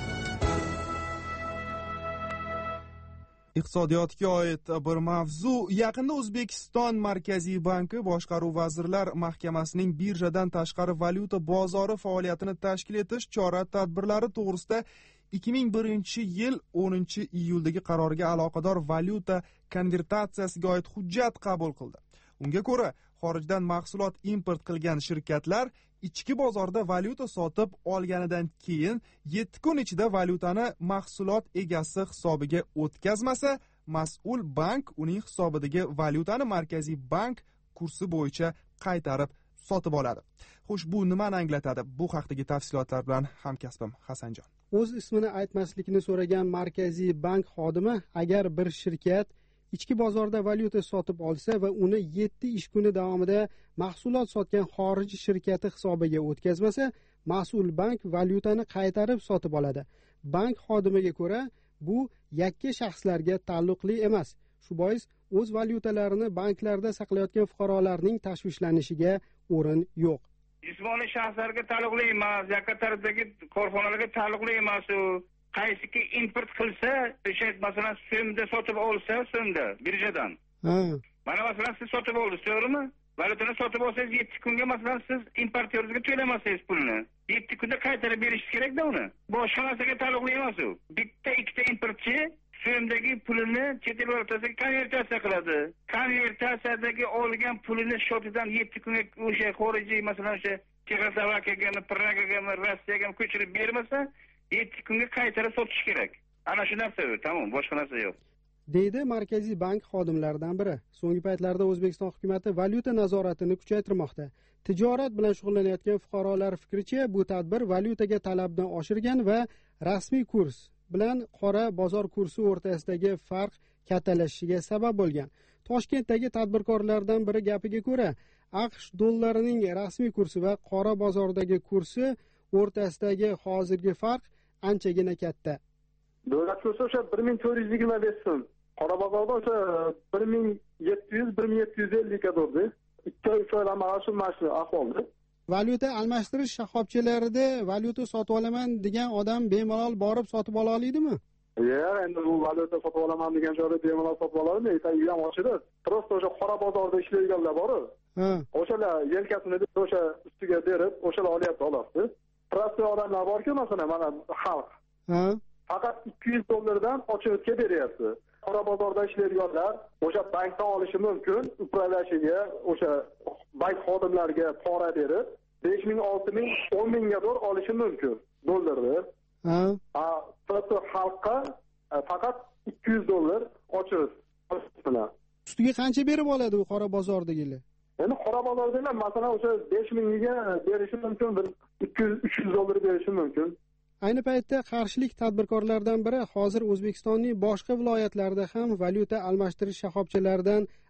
[SPEAKER 1] Iqtisodiyotga oid bir mavzu. Yaqinda O'zbekiston Markaziy banki boshqaruv vazirlar mahkamasining birjadan tashqari valyuta bozori faoliyatini tashkil etish chora-tadbirlari to'g'risida ikki ming birinchi yil o'ninchi iyuldagi qarorga aloqador valyuta konvertatsiyasiga oid hujjat qabul qildi. Unga ko'ra, xorijdan mahsulot import qilgan shirkatlar ichki bozorda valyuta sotib olganidan keyin yetti kun ichida valyutani mahsulot egasi hisobiga o'tkazmasa, mas'ul bank uning hisobidagi valyutani Markaziy bank kursi bo'yicha qaytarib sotib oladi. Xo'sh, bu nimani anglatadi? Bu haqdagi tafsilotlar bilan hamkasbim Hasanjon.
[SPEAKER 8] O'z ismini aytmaslikni so'ragan Markaziy bank xodimi, agar bir shirkat ichki bozorda valyuta sotib olsa va uni yetti ish kuni davomida mahsulot sotgan xorijiy shirkati hisobiga o'tkazmasa, mas'ul bank valyutani qaytarib sotib oladi. Bank xodimiga ko'ra, bu yakka shaxslarga taalluqli emas. Shu bois o'z valyutalarini banklarda saqlayotgan fuqarolarning tashvishlanishiga o'rin yo'q.
[SPEAKER 12] Jismoniy shaxslarga taalluqli emas, yakka tarafdagi korxonalarga taalluqli emas u. Qaysiki import qilsa, o'sha masalan so'mda sotib olsa, so'mda birjadan. Ha. Mana masalan siz sotib oldingiz, to'g'rimi? Valyutani sotib olsangiz yetti kunga masalan siz importyorga to'lamasangiz pulni. yetti kunda qaytarib berishingiz kerak-da uni. Boshqa narsaga taalluqli emas u. Bitta ikkita importchi so'mdagi pulini chet el valyutasiga konvertatsiya qiladi. Konvertatsiyadagi olgan pulini shotidan yetti kunga o'sha xorijiy masalan o'sha Chexoslovakiyaga, Pragaga, Rossiyaga ko'chirib bermasa, yetti kunga qaytarib sotish kerak. Ana shu narsa u, tamom, boshqa narsa yo'q.
[SPEAKER 8] Deydi Markaziy bank xodimlaridan biri. So'nggi paytlarda O'zbekiston hukumatı valyuta nazoratini kuchaytirmoqda. Tijorat bilan shug'ullanayotgan fuqarolar fikricha, bu tadbir valyutaga talabni oshirgan va rasmiy kurs bilan qora bozor kursi o'rtasidagi farq kattalashishiga sabab bo'lgan. Toshkentdagi tadbirkorlardan biri gapiga ko'ra, AQSh dollarining rasmiy kursi va qora bozordagi kursi o'rtasidagi hozirgi farq anchagina katta.
[SPEAKER 17] Davlat kursi o'sha bir ming to'rt yuz yigirma besh so'm. Qora bozorda o'sha bir ming yetti yuz bir ming yetti yuz ellik ga turdi. ikki oy uch oydan shu mashhur ahvolda.
[SPEAKER 8] Valyuta almashtirish shoxobchalarida valyuta sotib olaman degan odam bemalol borib sotib ola oladimi?
[SPEAKER 17] Yo'q, endi bu valyuta sotib olaman degan joyda bemalol sotib oladimi? Etagiga ham ochilib, prosta o'sha qora bozorda ishlaydiganlar bor. Ha. O'shalar yelkasini o'sha ustiga berib, o'shalar olyapti, oladi. Prosta odamlar borki, masalan, mana xalq. Ha. Faqat ikki yuz dollardan ochilibga beryapti. Qora bozorda ishlaydiganlar o'sha bankdan olishi mumkin, upravlashiga, o'sha bank xodimlariga pora berib, besh ming, olti ming, o'n mingga dollar olishi mumkin dollarni. Ha. Ha, prosta xalqqa faqat ikki yuz dollar ochib bilan.
[SPEAKER 8] Ustiga qancha berib oladi u qora bozordagilar?
[SPEAKER 17] Endi qora bozordagilar masalan o'sha besh mingga berishi mumkin, ikki yuz uch yuz dollar berishi mumkin.
[SPEAKER 8] Ayni paytda qarshilik tadbirkorlardan biri hozir O'zbekistonning boshqa viloyatlarida ham valyuta almashtirish shoxobchalaridan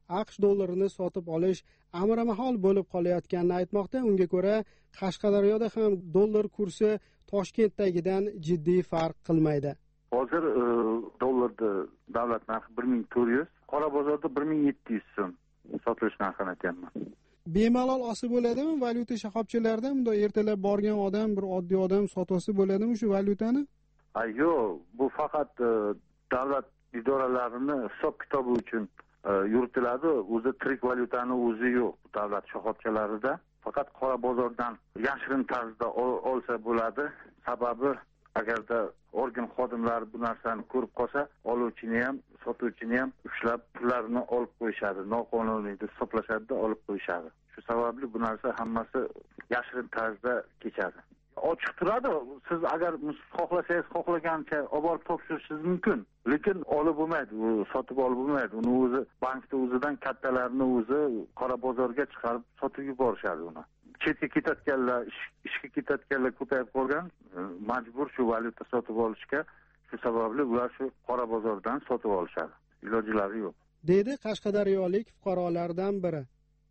[SPEAKER 8] aqsh dollarini sotib olish amrimahol bo'lib qolayotganini aytmoqda. Unga ko'ra, Qashqadaryoda ham dollar kursi Toshkentdagidan jiddiy farq qilmaydi.
[SPEAKER 18] Hozir dollarda davlat narxi bir ming to'rt yuz, qora bozorda bir ming yetti yuz so'm sotilish narxini aytyapman.
[SPEAKER 8] Bemalol osib bo'ladimi valyuta shoxobchalarida? Bunda ertalab borgan odam, bir oddiy odam sotasi bo'ladimi shu valyutani?
[SPEAKER 18] Ay yo'q, bu faqat davlat idoralarini hisob kitobi uchun yuritiladi. O'zi tirik valyutani o'zi yo'q davlat shoxobchalarida. Faqat qora bozordan yashirin tarzda olsa bo'ladi. Sababi agarda organ xodimlari bu narsani ko'rib qolsa, oluvchini ham, sotuvchini ham ushlab pullarini olib qo'yishadi. Noqonuniy deb hisoblashadi, olib qo'yishadi. Shu sababli bu narsa hammasi yashirin tarzda kechadi. Ochiq turadi. Siz agar xohlasangiz, xohlagancha olib borib topshirishingiz mumkin. Lekin olib bo'lmaydi, u sotib olib bo'lmaydi. Uni o'zi bankda o'zidan kattalarini o'zi qora bozorga chiqarib sotib yuborishadi uni. Chetga ketayotganlar, ishga ketayotganlar ko'payib qolgan, majbur shu valyuta sotib olishga, shu sababli ular shu qora bozordan sotib olishadi. Ilojilari yo'q,
[SPEAKER 8] dedi qashqadaryolik fuqarolardan biri.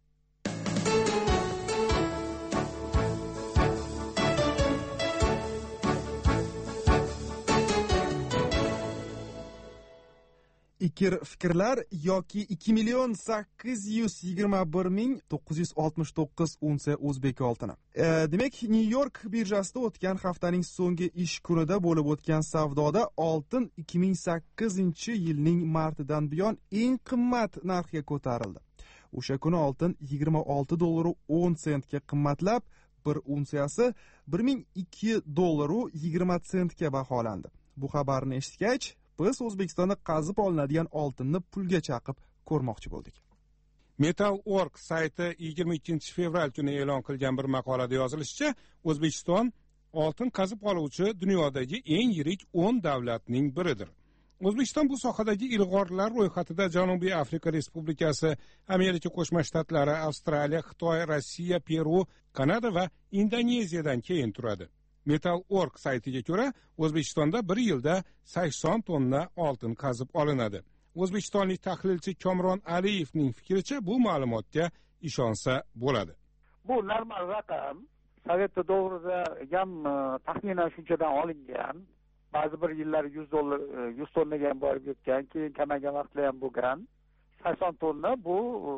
[SPEAKER 1] Ikir fikrlar yoki ikki million sakkiz yuz yigirma bir ming to'qqiz yuz oltmish to'qqiz unsiya o'zbek oltini. E, demak, New-York birjasida o'tgan haftaning so'nggi ish kunida bo'lib o'tgan savdoda oltin ikki ming sakkizinchi yilning martidan buyon eng qimmat narxga ko'tarildi. O'sha kuni oltin yigirma olti dollar o'n sentga qimmatlab, bir unsiyasi bir ming ikki dollar yigirma sentga baholandi. Bu xabarni eshitgach, biz O'zbekistonda qazib olinadigan oltinni pulga chaqib ko'rmoqchi bo'ldik.
[SPEAKER 9] Metal nokta org sayti yigirma ikkinchi fevral kuni e'lon qilgan bir maqolada yozilishicha, O'zbekiston oltin qazib oluvchi dunyodagi eng yirik o'n davlatning biridir. O'zbekiston bu sohadagi ilg'orlar ro'yxatida Janubiy Afrika Respublikasi, Amerika Qo'shma Shtatlari, Avstraliya, Xitoy, Rossiya, Peru, Kanada va Indoneziyadan keyin turadi. Metal nokta org saytiga ko'ra, O'zbekistonda bir yilda sakson tonna oltin qazib olinadi. O'zbekistonlik tahlilchi Komron Aliyevning fikricha, bu ma'lumotga ishonsa bo'ladi.
[SPEAKER 19] Bu normal raqam. Sovet davrida ham taxminan shunchadan olingan. Ba'zi bir yillar yuz dollar, yuz tonnaga ham borib yetgan, keyin kamagan vaqtlar ham bo'lgan. sakson tonna bu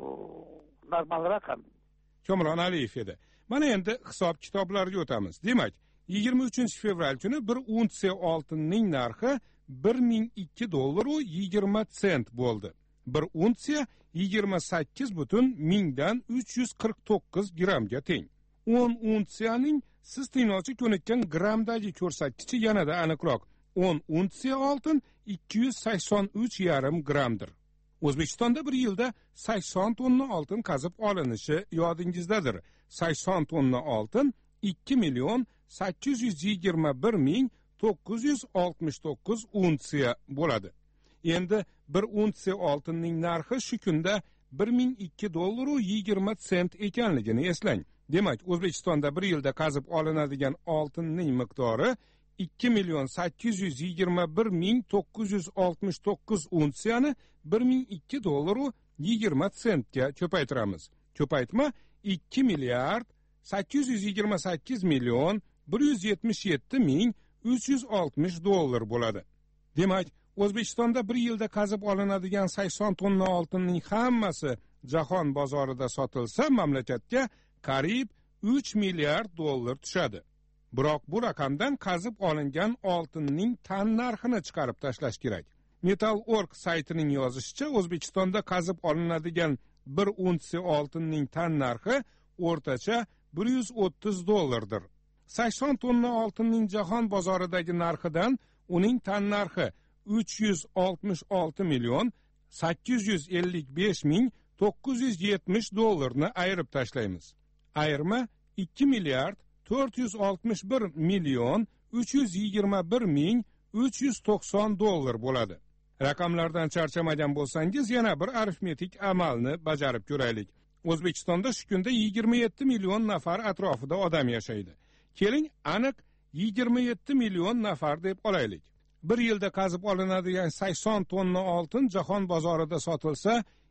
[SPEAKER 19] normal raqam.
[SPEAKER 9] Komron Aliyev edi. Mana endi hisob kitoblarga o'tamiz. Demak, yigirma uchinchi fevral kuni bir unsiya oltinning narxi bir ming ikki dollar yigirma sent bo'ldi. Bir unsiya yigirma sakkiz butun mingdan uch yuz qirq to'qqiz grammga teng. o'n unsiyaning siz tinglovchi ko'nikkan grammdagi ko'rsatkichi yanada aniqroq. o'n unsiya oltin ikki yuz sakson uch yarim grammdir. O'zbekistonda bir yilda sakson tonna oltin qazib olinishi yodingizdadir. sakson tonna oltin ikki million sakkiz yuz yigirma bir ming to'qqiz yuz oltmish to'qqiz unsiya bo'ladi. Endi bir unsiya oltinning narxi shu kunda bir ming ikki dollar yigirma sent ekanligini eslang. Demak, O'zbekistonda bir yilda qazib olinadigan oltinning miqdori ikki million sakkiz yuz yigirma bir ming to'qqiz yuz oltmish to'qqiz unsiyani bir ming ikki dollar yigirma sentga ko'paytiramiz. Ko'paytma ikki milliard sakkiz yuz yigirma sakkiz million bir yuz yetmish yetti ming uch yuz oltmish dollar bo'ladi. Demak, O'zbekistonda bir yilda qazib olinadigan sakson tonna oltinning hammasi jahon bozorida sotilsa, mamlakatga qariyb uch milliard dollar tushadi. Biroq bu raqamdan qazib olingan oltinning tan narxini chiqarib tashlash kerak. Metal nokta org saytining yozishicha, O'zbekistonda qazib olinadigan bir unsiya oltinning tan narxi o'rtacha bir yuz o'ttiz dollardir. sakson tonna oltinning jahon bozoridagi narxidan uning tan narxi uch yuz oltmish olti million sakkiz yuz ellik besh ming to'qqiz yuz yetmish dollarni ayirib tashlaymiz. Ayirma ikki milliard to'rt yuz oltmish bir million uch yuz yigirma bir ming uch yuz to'qson dollar bo'ladi. Raqamlardan charchamagan bo'lsangiz, yana bir arifmetik amalni bajarib ko'raylik. O'zbekistonda shu kunda yigirma yetti million nafar atrofida odam yashaydi. Keling, aniq yigirma yetti million nafar deb olaylik. Bir yilda qazib olinadigan sakson tonna oltin jahon bozorida sotilsa,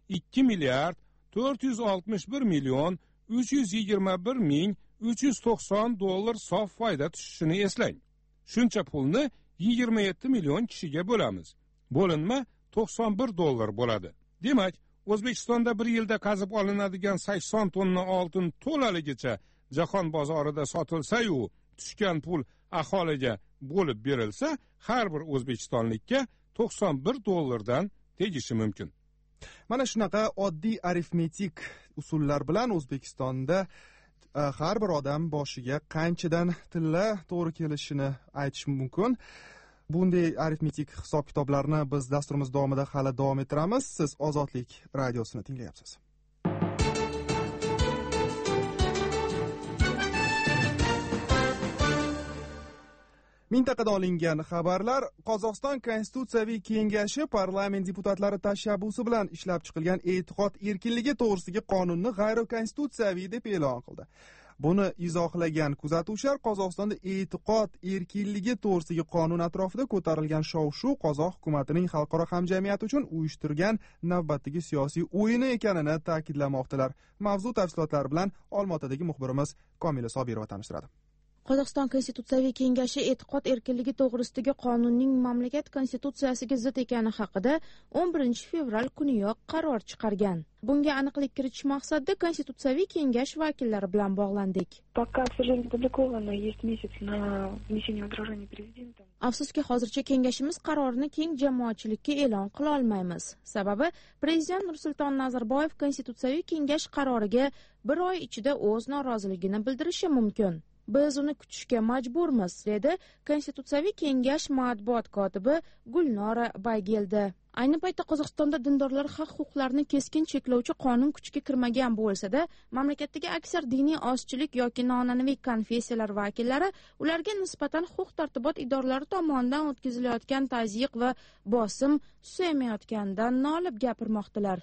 [SPEAKER 9] ikki milliard to'rt yuz oltmish bir million uch yuz yigirma bir ming uch yuz to'qson dollar sof foyda tushishini eslang. Shuncha pulni yigirma yetti million kishiga bo'lamiz. Bo'linma to'qson bir dollar bo'ladi. Demak, O'zbekistonda bir yilda qazib olinadigan sakson tonna oltin to'laligicha jahon bozorida sotilsa-yu, tushgan pul aholiga bo'lib berilsa, har bir o'zbekistonlikka to'qson bir dollardan tegishi mumkin.
[SPEAKER 1] Mana shunaqa oddiy arifmetik usullar bilan O'zbekistonda har bir odam boshiga qanchadan tilla to'g'ri kelishini aytish mumkin. Bunday arifmetik hisob-kitoblarni biz dasturimiz davomida hali davom ettiramiz. Siz Ozodlik radiosini tinglayapsiz. Mintaqada olingan xabarlar. Qozog'iston Konstitutsiyaviy kengashi parlament deputatlari tashabbusi bilan ishlab chiqilgan e'tiqod erkinligi to'g'risidagi qonunni g'ayrikonstitutsiyaviy deb e'lon qildi. Buni izohlagan kuzatuvchilar Qozog'istonda e'tiqod erkinligi to'g'risidagi qonun atrofida ko'tarilgan shov-shuv qozoq hukumatining xalqaro hamjamiyati uchun uyushtirgan navbatdagi siyosiy o'yini ekanini ta'kidlamoqdalar. Mavzu tafsilotlari bilan Olmaotadagi muxbirimiz Komila Sobirova tanishtiradi.
[SPEAKER 20] Qozog'iston Konstitutsiyaviy kengashi e'tiqod erkinligi to'g'risidagi qonunning mamlakat konstitutsiyasiga zid ekani haqida o'n birinchi fevral kuniyoq qaror chiqargan. Bunga aniqlik kiritish maqsadida Konstitutsiyaviy kengash vakillari bilan bog'landik. Afsuski, hozircha kengashimiz qarorini keng jamoatchilikka e'lon qila olmaymiz. Sababi, Prezident Nursulton Nazarboyev Konstitutsiyaviy kengash qaroriga bir oy ichida o'z noroziligini bildirishi mumkin. Biz uni kutishga majburmiz, dedi Konstitutsiyaviy kengash matbuot kotibi Gulnora Baygeldi. Ayni paytda Qozog'istonda dindorlar haq-huquqlarini keskin cheklovchi qonun kuchga kirmagan bo'lsa-da, mamlakatdagi aksar diniy ozchilik yoki noan'anaviy konfessiyalar vakillari ularga nisbatan huquq-tartibot idoralari tomonidan o'tkazilayotgan tazyiq va bosim suyamayotganidan nolib gapirmoqdalar.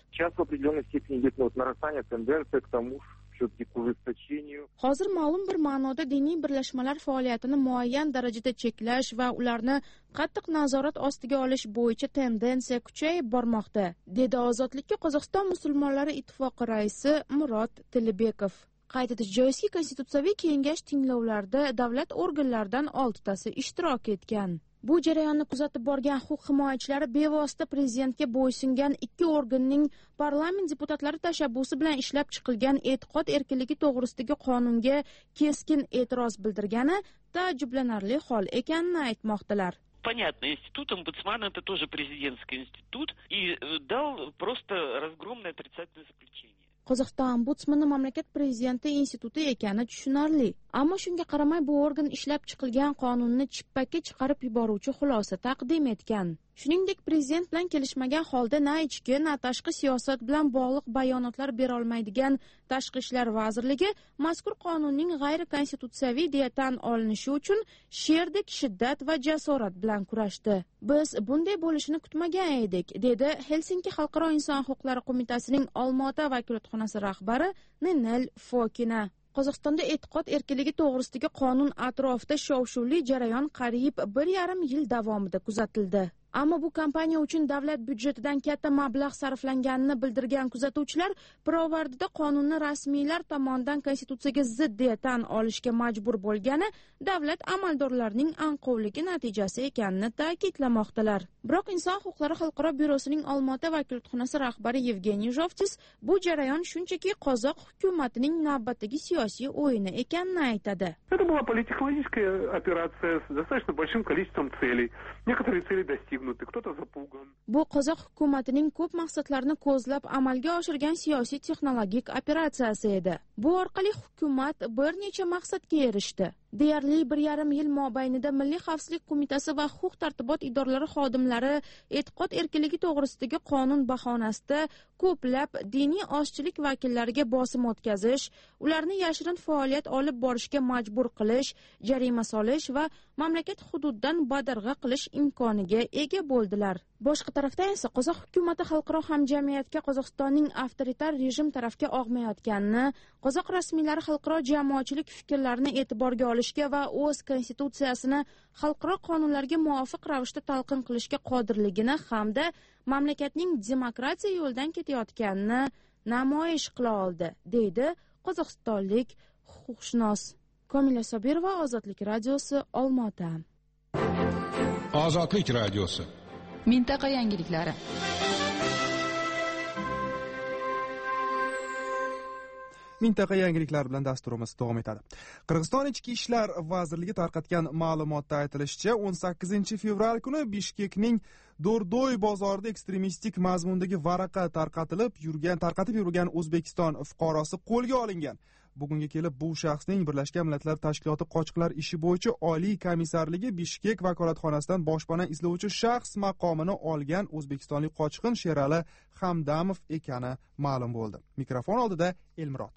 [SPEAKER 20] Hozir ma'lum bir ma'noda diniy birlashmalar faoliyatini muayyan darajada cheklash va ularni qattiq nazorat ostiga olish bo'yicha tendensiya kuchayib bormoqda, dedi Ozodlikka Qozog'iston musulmonlari ittifoqi raisi Murod Tilibekov. Qayd etish joizki, Konstitutsiyaviy kengash tinglovlarida davlat organlaridan oltitasi ishtirok etgan. Bu jarayonni kuzatib borgan huquq himoyachilari bevosita prezidentga bo'ysungan ikki organning parlament deputatlari tashabbusi bilan ishlab chiqilgan e'tiqod erkinligi to'g'risidagi qonunga keskin e'tiroz bildirgani taajjublanarli hol ekanini aytmoqdalar.
[SPEAKER 21] Понятно, институт омбудсмана это тоже президентский институт и дал просто разгромное отрицательное заключение.
[SPEAKER 20] Qozog'iston ombudsmani mamlakat prezidenti instituti ekani tushunarli, ammo shunga qaramay bu organ ishlab chiqilgan qonunni chippakka chiqarib yuboruvchi xulosa taqdim etgan. Shuningdek, prezident bilan kelishmagan holda na ichki, na tashqi siyosat bilan bog'liq bayonotlar bera olmaydigan Tashqi ishlar vazirligi mazkur qonunning g'ayrikonstitutsiyaviy deya tan olinishi uchun sherdek shiddat va jasorat bilan kurashdi. Biz bunday bo'lishini kutmagan edik, dedi Helsinki Xalqaro inson huquqlari qo'mitasining Olmaota vakolatxonasi rahbari Ninel Fokina. Qozog'istonda e'tiqod erkinligi to'g'risidagi qonun atrofida shov-shuvli jarayon qariyb bir yarim yil davomida kuzatildi. Ammo bu kampaniya uchun davlat byudjetidan katta mablag' sarflanganini bildirgan kuzatuvchilar pirovardida qonunni rasmiylar tomonidan konstitutsiyaga zid deya tan olishga majbur bo'lgani davlat amaldorlarining anqovligi natijasi ekanini ta'kidlamoqdalar. Biroq Inson huquqlari xalqaro byurosining Olmaota vakolatxonasi rahbari Yevgeniy Jovtis bu jarayon shunchaki qozoq hukumatining navbatdagi siyosiy o'yini ekanini aytadi.
[SPEAKER 22] Это была политтехнологическая операция с достаточно большим количеством целей. Некоторые цели достигнуты.
[SPEAKER 20] Bu qozoq hukumatining ko'p maqsadlarni ko'zlab amalga oshirgan siyosiy texnologik operatsiyasi edi. Bu orqali hukumat bir necha maqsadga erishdi. Deyarli bir yarim yil mobaynida Milliy xavfsizlik qo'mitasi va huquq tartibot idoralari xodimlari e'tiqod erkinligi to'g'risidagi qonun bahonasida ko'plab diniy ozchilik vakillariga bosim o'tkazish, ularni yashirin faoliyat olib borishga majbur qilish, jarima solish va mamlakat hududidan badarg'a qilish imkoniga ega bo'ldilar. boshqa tarafdan esa qozoq hukumati xalqaro hamjamiyatga Qozog'istonning avtoritar rejim tarafga og'mayotganini, qozoq rasmiylari xalqaro jamoatchilik fikrlarini e'tiborga olishga va o'z konstitutsiyasini xalqaro qonunlarga muvofiq ravishda talqin qilishga qodirligini hamda mamlakatning demokratiya yo'lidan ketayotganini namoyish qila oldi, deydi qozog'istonlik huquqshunos. Komila Sobirova, Ozodlik radiosi, Olmaota.
[SPEAKER 9] Ozodlik radiosi.
[SPEAKER 6] Mintaqa yangiliklari.
[SPEAKER 1] Mintaqa yangiliklari bilan dasturimiz davom etadi. Qirg'iziston Ichki ishlar vazirligi tarqatgan ma'lumotda aytilishicha, o'n sakkizinchi fevral kuni Bishkekning Dordoy bozorida ekstremistik mazmundagi varaqa tarqatilib yurgan, tarqatib yurgan O'zbekiston fuqarosi qo'lga olingan. Bugunga kelib bu shaxsning Birlashgan Millatlar Tashkiloti qochqilar ishi bo'yicha Oliy komissarligi Bishkek vakolatxonasidan boshpana izlovchi shaxs maqomini olgan o'zbekistonlik qochqin Sherali Hamdamov ekani ma'lum bo'ldi. Mikrofon oldida Elmurod.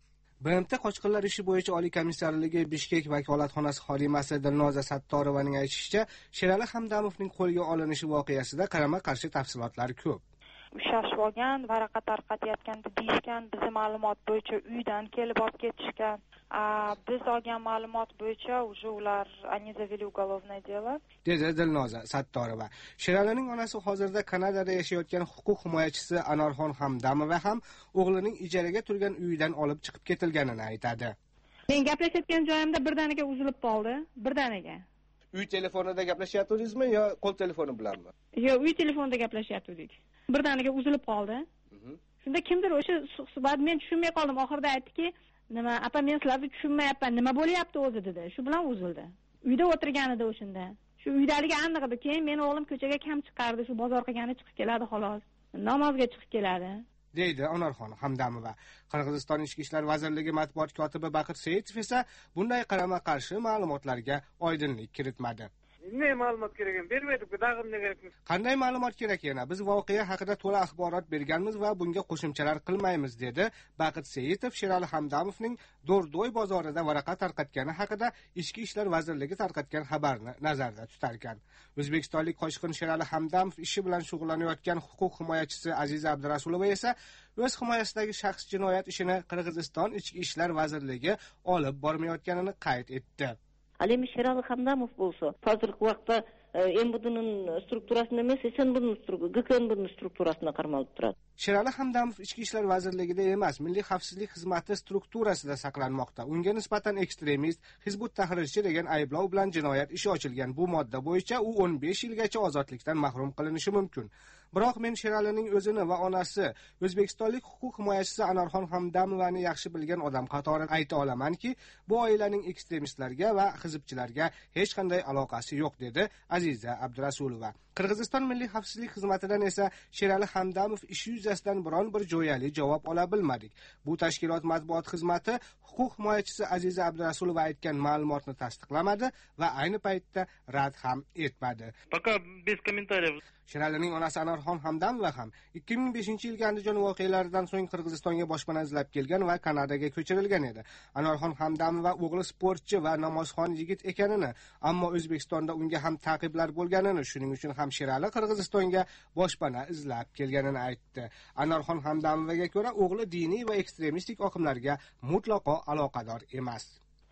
[SPEAKER 2] B M T qochqinlar ishi bo'yicha Oliy komissarligi Bishkek vakolatxonasi xodimasi Dilnoza Sattorovaning aytishicha, Sherali Hamdamovning qo'lga olinishi voqeasida qarama-qarshi tafsilotlar ko'p.
[SPEAKER 5] Ushlashib olgan, varaqa tarqatayotganda deyishgan, bizni ma'lumot bo'yicha uydan kelib olib ketishgan. Biz olgan ma'lumot bo'yicha уже ular они завели уголовное дело.
[SPEAKER 2] Dedi Dilnoza Sattorova. Sheralining onasi hozirda Kanadada yashayotgan huquq himoyachisi Anorxon Hamdamova ham o'g'lining ijaraga turgan uyidan olib chiqib ketilganini aytadi.
[SPEAKER 5] Men gaplashayotgan joyimda birdaniga uzilib qoldi, birdaniga.
[SPEAKER 2] Uy telefonida gaplashyapsizmi yo qo'l telefoni bilanmi?
[SPEAKER 5] Yo'q, uy telefonida gaplashayotdik. Birdaniga uzilib qoldi. Shunda kimdir o'sha suhbat men tushunmay qoldim. Oxirida aytdiki, nima, apa men sizlarni tushunmayapman, nima bo'lyapti o'zi dedi. Shu bilan uzildi. Uyda o'tirganida o'shunda. Shu uydaligi aniq edi. Keyin meni o'g'lim ko'chaga kam chiqardi, shu bozor qilgani chiqib keladi xolos. Namozga chiqib keladi.
[SPEAKER 2] deydi Onorxon Hamdamova. Qirg'iziston Ichki ishlar vazirligi matbuot kotibi Baqir Seyitov esa bunday qarama-qarshi ma'lumotlarga oydinlik kiritmadi.
[SPEAKER 23] Ne ma'lumot kerak ekan? Bermaydik, dag'im ne kerak?
[SPEAKER 2] Qanday ma'lumot kerak yana? Biz voqea haqida to'la axborot berganmiz va bunga qo'shimchalar qilmaymiz, dedi Baqir Seyitov Sherali Hamdamovning Dordoy bozorida varaqa tarqatgani haqida Ichki ishlar vazirligi tarqatgan xabarni nazarda tutar ekan. O'zbekistonlik qochqin Sherali Hamdamov ishi bilan shug'ullanayotgan huquq himoyachisi Aziza Abdurasulova esa o'z himoyasidagi shaxs jinoyat ishini Qirg'iziston Ichki ishlar vazirligi olib bormayotganini qayd etdi.
[SPEAKER 24] Alemi Sherali Hamdamov bo'lsa, hozirgi vaqtda M B D'ning strukturasini emas, S N B'ning G K N B'ning strukturasini qarmalib turadi.
[SPEAKER 2] Sherali Hamdamov Ichki ishlar vazirligida emas, Milliy xavfsizlik xizmati strukturasida saqlanmoqda. Unga nisbatan ekstremist, Hizbut tahrirchi degan ayblov bilan jinoyat ishi ochilgan. Bu modda bo'yicha u o'n besh yilgacha ozodlikdan mahrum qilinishi mumkin. Biroq men Sheralining o'zini va onasi, o'zbekistonlik huquq himoyachisi Anorxon Hamdamovani yaxshi bilgan odam qatorida ayta olamanki, bu oilaning ekstremistlarga va hizbchilarga hech qanday aloqasi yo'q, dedi Aziza Abdurasulova. Qirg'iziston Milliy xavfsizlik xizmatidan esa Sherali Hamdamov ishi yuzasidan biron bir jo'yali javob ola bilmadik. Bu tashkilot matbuot xizmati huquq himoyachisi Aziza Abdurasulova aytgan ma'lumotni tasdiqlamadi va ayni paytda rad ham etmadi.
[SPEAKER 10] Пока без комментариев.
[SPEAKER 2] Sheralining onasi Anorxon Hamdamova ham ikki ming beshinchi yilgi Andijon voqealaridan so'ng Qirg'izistonga boshpana izlab kelgan va Kanadaga ko'chirilgan edi. Anorxon Hamdamova o'g'li sportchi va namozxon yigit ekanini, ammo O'zbekistonda unga ham ta'qiblar bo'lganini, shuning uchun ham Sherali Qirg'izistonga boshpana izlab kelganini aytdi. Anorxon Hamdamovaga ko'ra, o'g'li diniy va ekstremistik oqimlarga mutlaqo aloqador emas.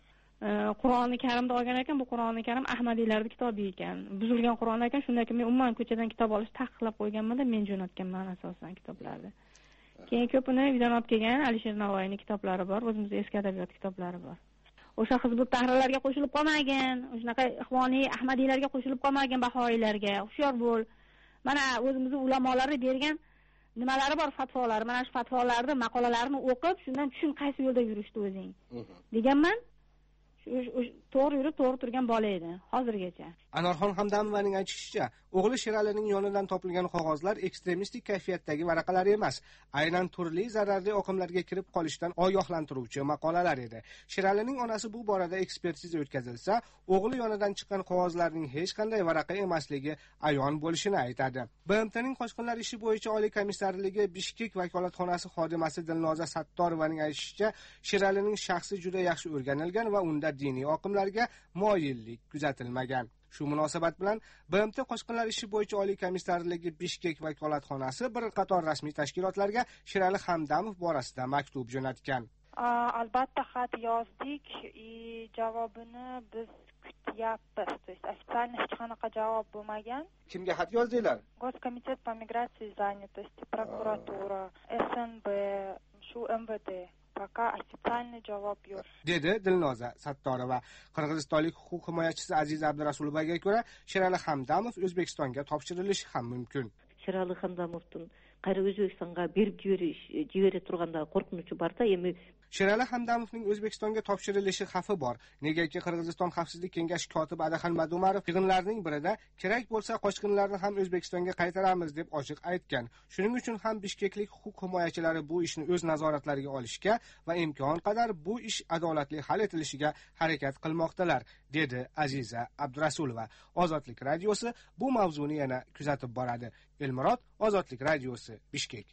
[SPEAKER 5] Qur'onni Karimda olgan ekan, bu Qur'onni Karim Ahmadiylarning kitobi ekan. Buzilgan Qur'on ekan, shundan keyin men umuman ko'chadan kitob olish taqiqlab qo'yganman-da, men jo'natganman asosan kitoblarni. Keyin ko'pini uydan olib kelgan Alisher Navoiyning kitoblari bor, o'zimizning eski adabiyot kitoblari bor. O'sha Hizbut tahrirlarga qo'shilib qolmagan, o'shanaqa ixvoniy Ahmadiylarga qo'shilib qolmagan bahoiylarga hushyor bo'l. Mana o'zimizning ulamolari bergan nimalari bor, fatvolari. Mana shu fatvolarni, maqolalarini o'qib, shundan tushun qaysi yo'lda yurishdi o'zing. Deganman. To'g'ri yurib, to'g'ri turgan bola edi hozirgacha.
[SPEAKER 2] Anorxon Hamdamovaning aytishicha, o'g'li Sheralining yonidan topilgan qog'ozlar ekstremistik kayfiyatdagi varaqalar emas, aynan turli zararli oqimlarga kirib qolishdan ogohlantiruvchi maqolalar edi. Sheralining onasi bu borada ekspertiza o'tkazilsa, o'g'li yonidan chiqqan qog'ozlarning hech qanday varaqa emasligi ayon bo'lishini aytadi. B M T'ning qochqinlar ishi bo'yicha Oliy komissarligi Bishkek vakolatxonasi xodimasi Dilnoza Sattorovaning aytishicha, Sheralining shaxsi juda yaxshi o'rganilgan va unda diniy oqimlarga moyillik kuzatilmagan. Shu munosabat bilan B M T qochqinlar ishi bo'yicha oliy komissarligi Bishkek vakolatxonasi bir qator rasmiy tashkilotlarga Sherali Hamdamov borasida maktub jo'natgan.
[SPEAKER 3] Albatta xat yozdik, javobini biz kutyapmiz. То есть официально hech qanaqa javob bo'lmagan.
[SPEAKER 2] Kimga xat yozdinglar?
[SPEAKER 3] Goskomitet по миграции и занятости, prokuratura, S N B, shu M V D. Пока официальный javob yo'q,
[SPEAKER 2] dedi Dilnoza Sattorova. Qirg'izistonlik huquq himoyachisi Aziz Abdurasulovaga ko'ra, Sherali Hamdamov O'zbekistonga topshirilishi ham mumkin.
[SPEAKER 24] Sherali Hamdamovning qayri O'zbekistonga berib jibera turganda qo'rqinuchi borda, endi
[SPEAKER 2] Sherali Hamdamovning O'zbekistonga topshirilishi xavfi bor. Negaki Qirg'iziston Xavfsizlik kengashi kotibi Adaxan Madumarov yig'inlarning birida kerak bo'lsa qochqinlarni ham O'zbekistonga qaytaramiz deb ochiq aytgan. Shuning uchun ham Bishkeklik huquq himoyachilari bu ishni o'z nazoratlariga olishga va imkon qadar bu ish adolatli hal etilishiga harakat qilmoqdalar, dedi Aziza Abdurasulova. Ozodlik radiosi bu mavzuni yana kuzatib boradi. Elmurod, Ozodlik radiosi, Bishkek.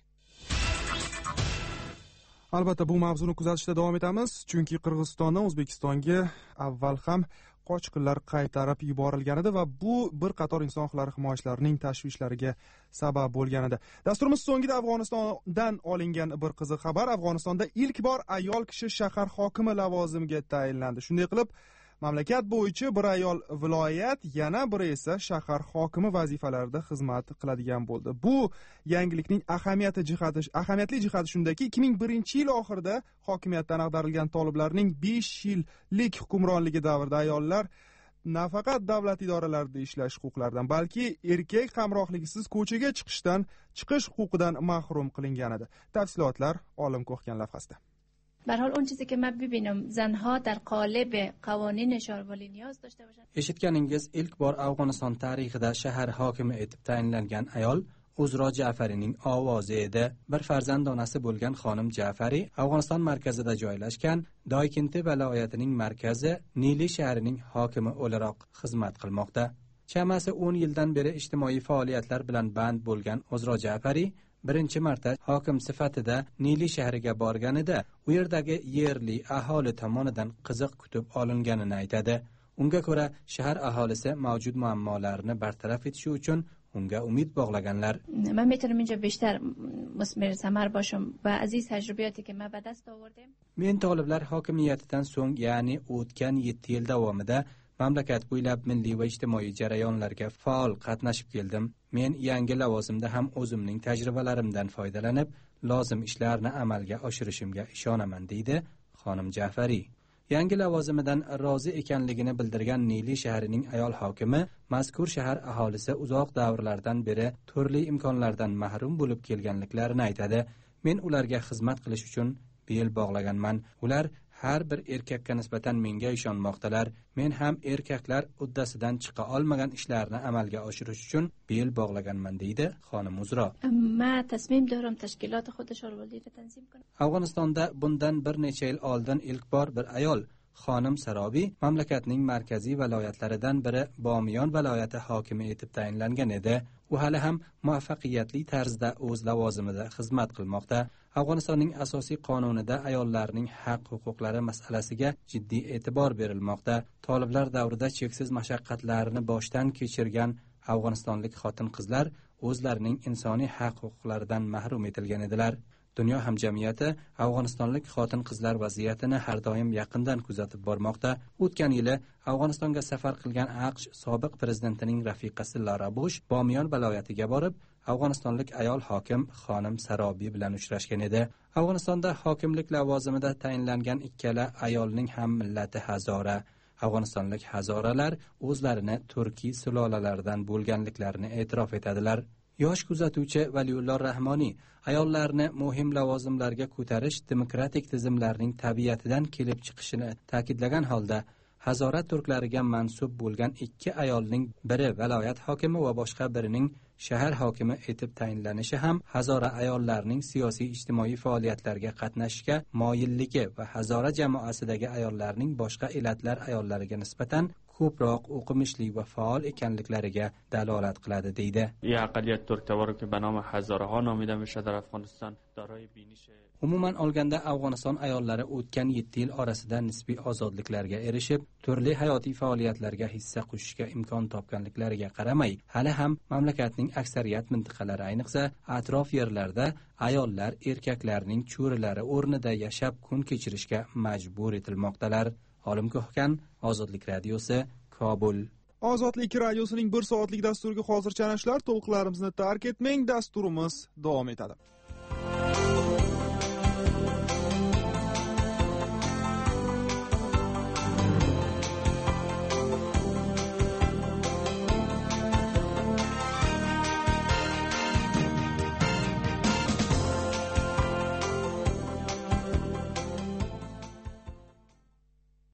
[SPEAKER 1] Albatta bu mavzuni kuzatishda davom etamiz, chunki Qirg'izistondan O'zbekistonga avval ham qochqinlar qaytarib yuborilgan edi va bu bir qator inson huquqlari himoyachilarining tashvishlariga sabab bo'lgan edi. Dasturimiz so'ngida Afg'onistondan olingan bir qiziq xabar. Afg'onistonda ilk bor ayol kishi shahar hokimi lavozimiga tayinlandi. Shunday qilib, mamlakat bo'yicha bir ayol viloyat, yana biri esa shahar hokimi vazifalarida xizmat qiladigan bo'ldi. Bu yangilikning ahamiyati jihati, ahamiyatli jihati shundaki, ikki ming birinchi yil oxirida hokimiyatdan ag'darilgan toliblarning besh yillik hukmronligi davrida ayollar nafaqat davlat idoralarida ishlash huquqlaridan, balki erkak hamrohligisiz ko'chaga chiqishdan, chiqish huquqidan mahrum qilingan edi. Tafsilotlar Olim Ko'hgan lavhasida.
[SPEAKER 4] به هر حال اون چیزی که من ببینم زنها در قالب قوانین شارولی نیاز داشته باشند.
[SPEAKER 7] eshitganingiz ilk bor Afg'oniston tarixida shahar hokimi etib tayinlangan ayol Uzro Ja'farining ovozi edi. Bir farzandonasi bo'lgan xonim Ja'fari Afg'oniston markazida joylashgan Doykinti viloyatining markazi Nili shahrining hokimi o'laroq xizmat qilmoqda. Chamasi o'n yildan beri ijtimoiy faoliyatlar bilan band bo'lgan Uzro Ja'fari birinchi marta hokim sifatida Nili shahriga borganida u yerdagi yerli aholi tomonidan qiziq kutib olinganini aytadi. Unga ko'ra, shahar aholisi mavjud muammolarni bartaraf etishi uchun unga umid bog'laganlar.
[SPEAKER 4] من میتونم اینجا بیشتر مثمر ثمر باشم و از این تجربیاتی که ما به دست آوردیم.
[SPEAKER 7] Men toliblar hokimiyatidan so'ng, ya'ni o'tgan yetti yil davomida mamlakat bo'ylab milliy va ijtimoiy jarayonlarga faol qatnashib keldim. Men yangi lavozimda ham o'zimning tajribalarimdan foydalanib, lozim ishlarni amalga oshirishimga ishonaman, deydi xonim Ja'fari. Yangi lavozimidan rozi ekanligini bildirgan Nili shahrining ayol hokimi mazkur shahar aholisi uzoq davrlardan beri turli imkonlardan mahrum bo'lib kelganliklarini aytadi. Men ularga xizmat qilish uchun bel bog'laganman. Ular har bir erkakka nisbatan menga ishonmoqdalar. Men ham erkaklar uddasidan chiqa olmagan ishlarni amalga oshirish uchun bel bog'laganman, deydi xonim Uzro.
[SPEAKER 4] من تصمیم دارم تشکیلات خود شارولی را تنظیم کنم.
[SPEAKER 7] Afg'onistonda bundan bir necha yil oldin ilk bor bir ayol xonim Sarobi mamlakatning markaziy viloyatlaridan biri Bomiyon viloyati hokimi etib tayinlangan edi. U hali ham muvaffaqiyatli tarzda o'z lavozimida xizmat qilmoqda. Afg'onistonning asosiy qonunida ayollarning haq-huquqlari masalasiga jiddiy e'tibor berilmoqda. Toliblar davrida cheksiz mashaqqatlarni boshdan kechirgan afg'onistonlik xotin-qizlar o'zlarining insoniy haq-huquqlaridan mahrum etilgan edilar. Dunyo hamjamiyati afg'onistonlik xotin-qizlar vaziyatini har doim yaqindan kuzatib bormoqda. O'tgan yili Afg'onistonga safar qilgan AQSh sobiq prezidentining rafiqasi Lara Bush Bomiyon viloyatiga borib, afg'onistonlik ayol hokim xonim Sarobi bilan uchrashgan edi. Afg'onistonda hokimlik lavozimida tayinlangan ikkala ayolning ham millati Hazora. Afg'onistonlik Hazoralar o'zlarini turkiy sulolalaridan bo'lganliklarini e'tirof etadilar. Yosh kuzatuvchi Valiyulloh Rahmoniy ayollarni muhim lavozimlarga ko'tarish demokratik tizimlarning tabiatidan kelib chiqishini ta'kidlagan holda, Hazora turklariga mansub bo'lgan ikki ayolning biri viloyat hokimi va boshqa birining shahar hokimi etib tayinlanishi ham Hazora ayollarining siyosiy ijtimoiy faoliyatlarga qatnashishga moyilligi va Hazora jamoasidagi ayollarning boshqa elatlar ayollariga nisbatan ko'proq o'qimishli va faol ekanliklariga dalolat qiladi, deydi.
[SPEAKER 11] این اقلیت ترک تباری که به نام هزاره ها نامیده میشه در افغانستان دارای بینش
[SPEAKER 7] Umuman olganda Afg'oniston ayollari o'tgan yetti yil orasida nisbiy ozodliklarga erishib, turli hayotiy faoliyatlarga hissa qo'shishga imkon topganliklariga qaramay, hali ham mamlakatning aksariyat mintaqalari, ayniqsa atrof yerlarda ayollar erkaklarning cho'rilari o'rnida yashab kun kechirishga majbur etilmoqdalar. Olim Ko'hkan, Ozodlik radiosi, Kobul.
[SPEAKER 1] Ozodlik radiosining bir soatlik dasturiga hozircha ana shular. To'liqlarimizni tark etmang, dasturimiz davom etadi.